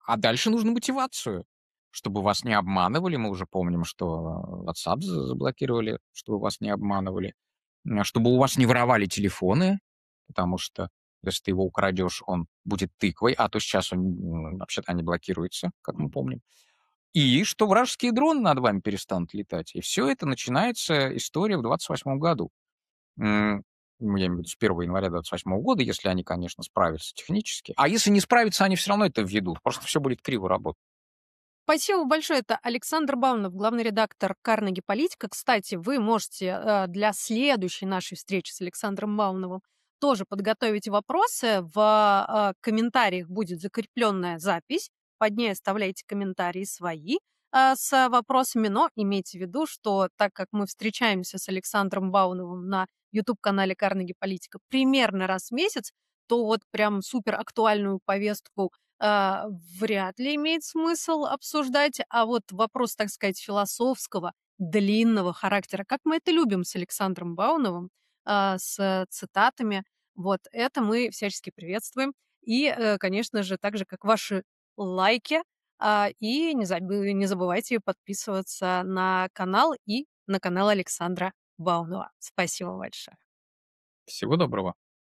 А дальше нужно мотивацию, чтобы вас не обманывали. Мы уже помним, что WhatsApp заблокировали, чтобы вас не обманывали. Чтобы у вас не воровали телефоны, потому что если ты его украдешь, он будет тыквой, а то сейчас он, вообще-то они блокируются, как мы помним. И что вражеские дроны над вами перестанут летать. И все это начинается история в 28 году. Ну, я имею в виду с 1 января 28 года, если они, конечно, справятся технически. А если не справятся, они все равно это введут. Просто все будет криво работать. Спасибо большое. Это Александр Баунов, главный редактор Carnegie Политика. Кстати, вы можете для следующей нашей встречи с Александром Бауновым тоже подготовить вопросы. В комментариях будет закрепленная запись. Под ней оставляйте комментарии свои с вопросами, но имейте в виду, что так как мы встречаемся с Александром Бауновым на YouTube-канале Carnegie Политика примерно раз в месяц, то вот прям супер актуальную повестку а, вряд ли имеет смысл обсуждать. А вот вопрос, так сказать, философского, длинного характера, как мы это любим с Александром Бауновым, с цитатами, вот это мы всячески приветствуем. И, конечно же, так же, как ваши лайки, и не забывайте подписываться на канал и на канал Александра Баунова. Спасибо большое. Всего доброго.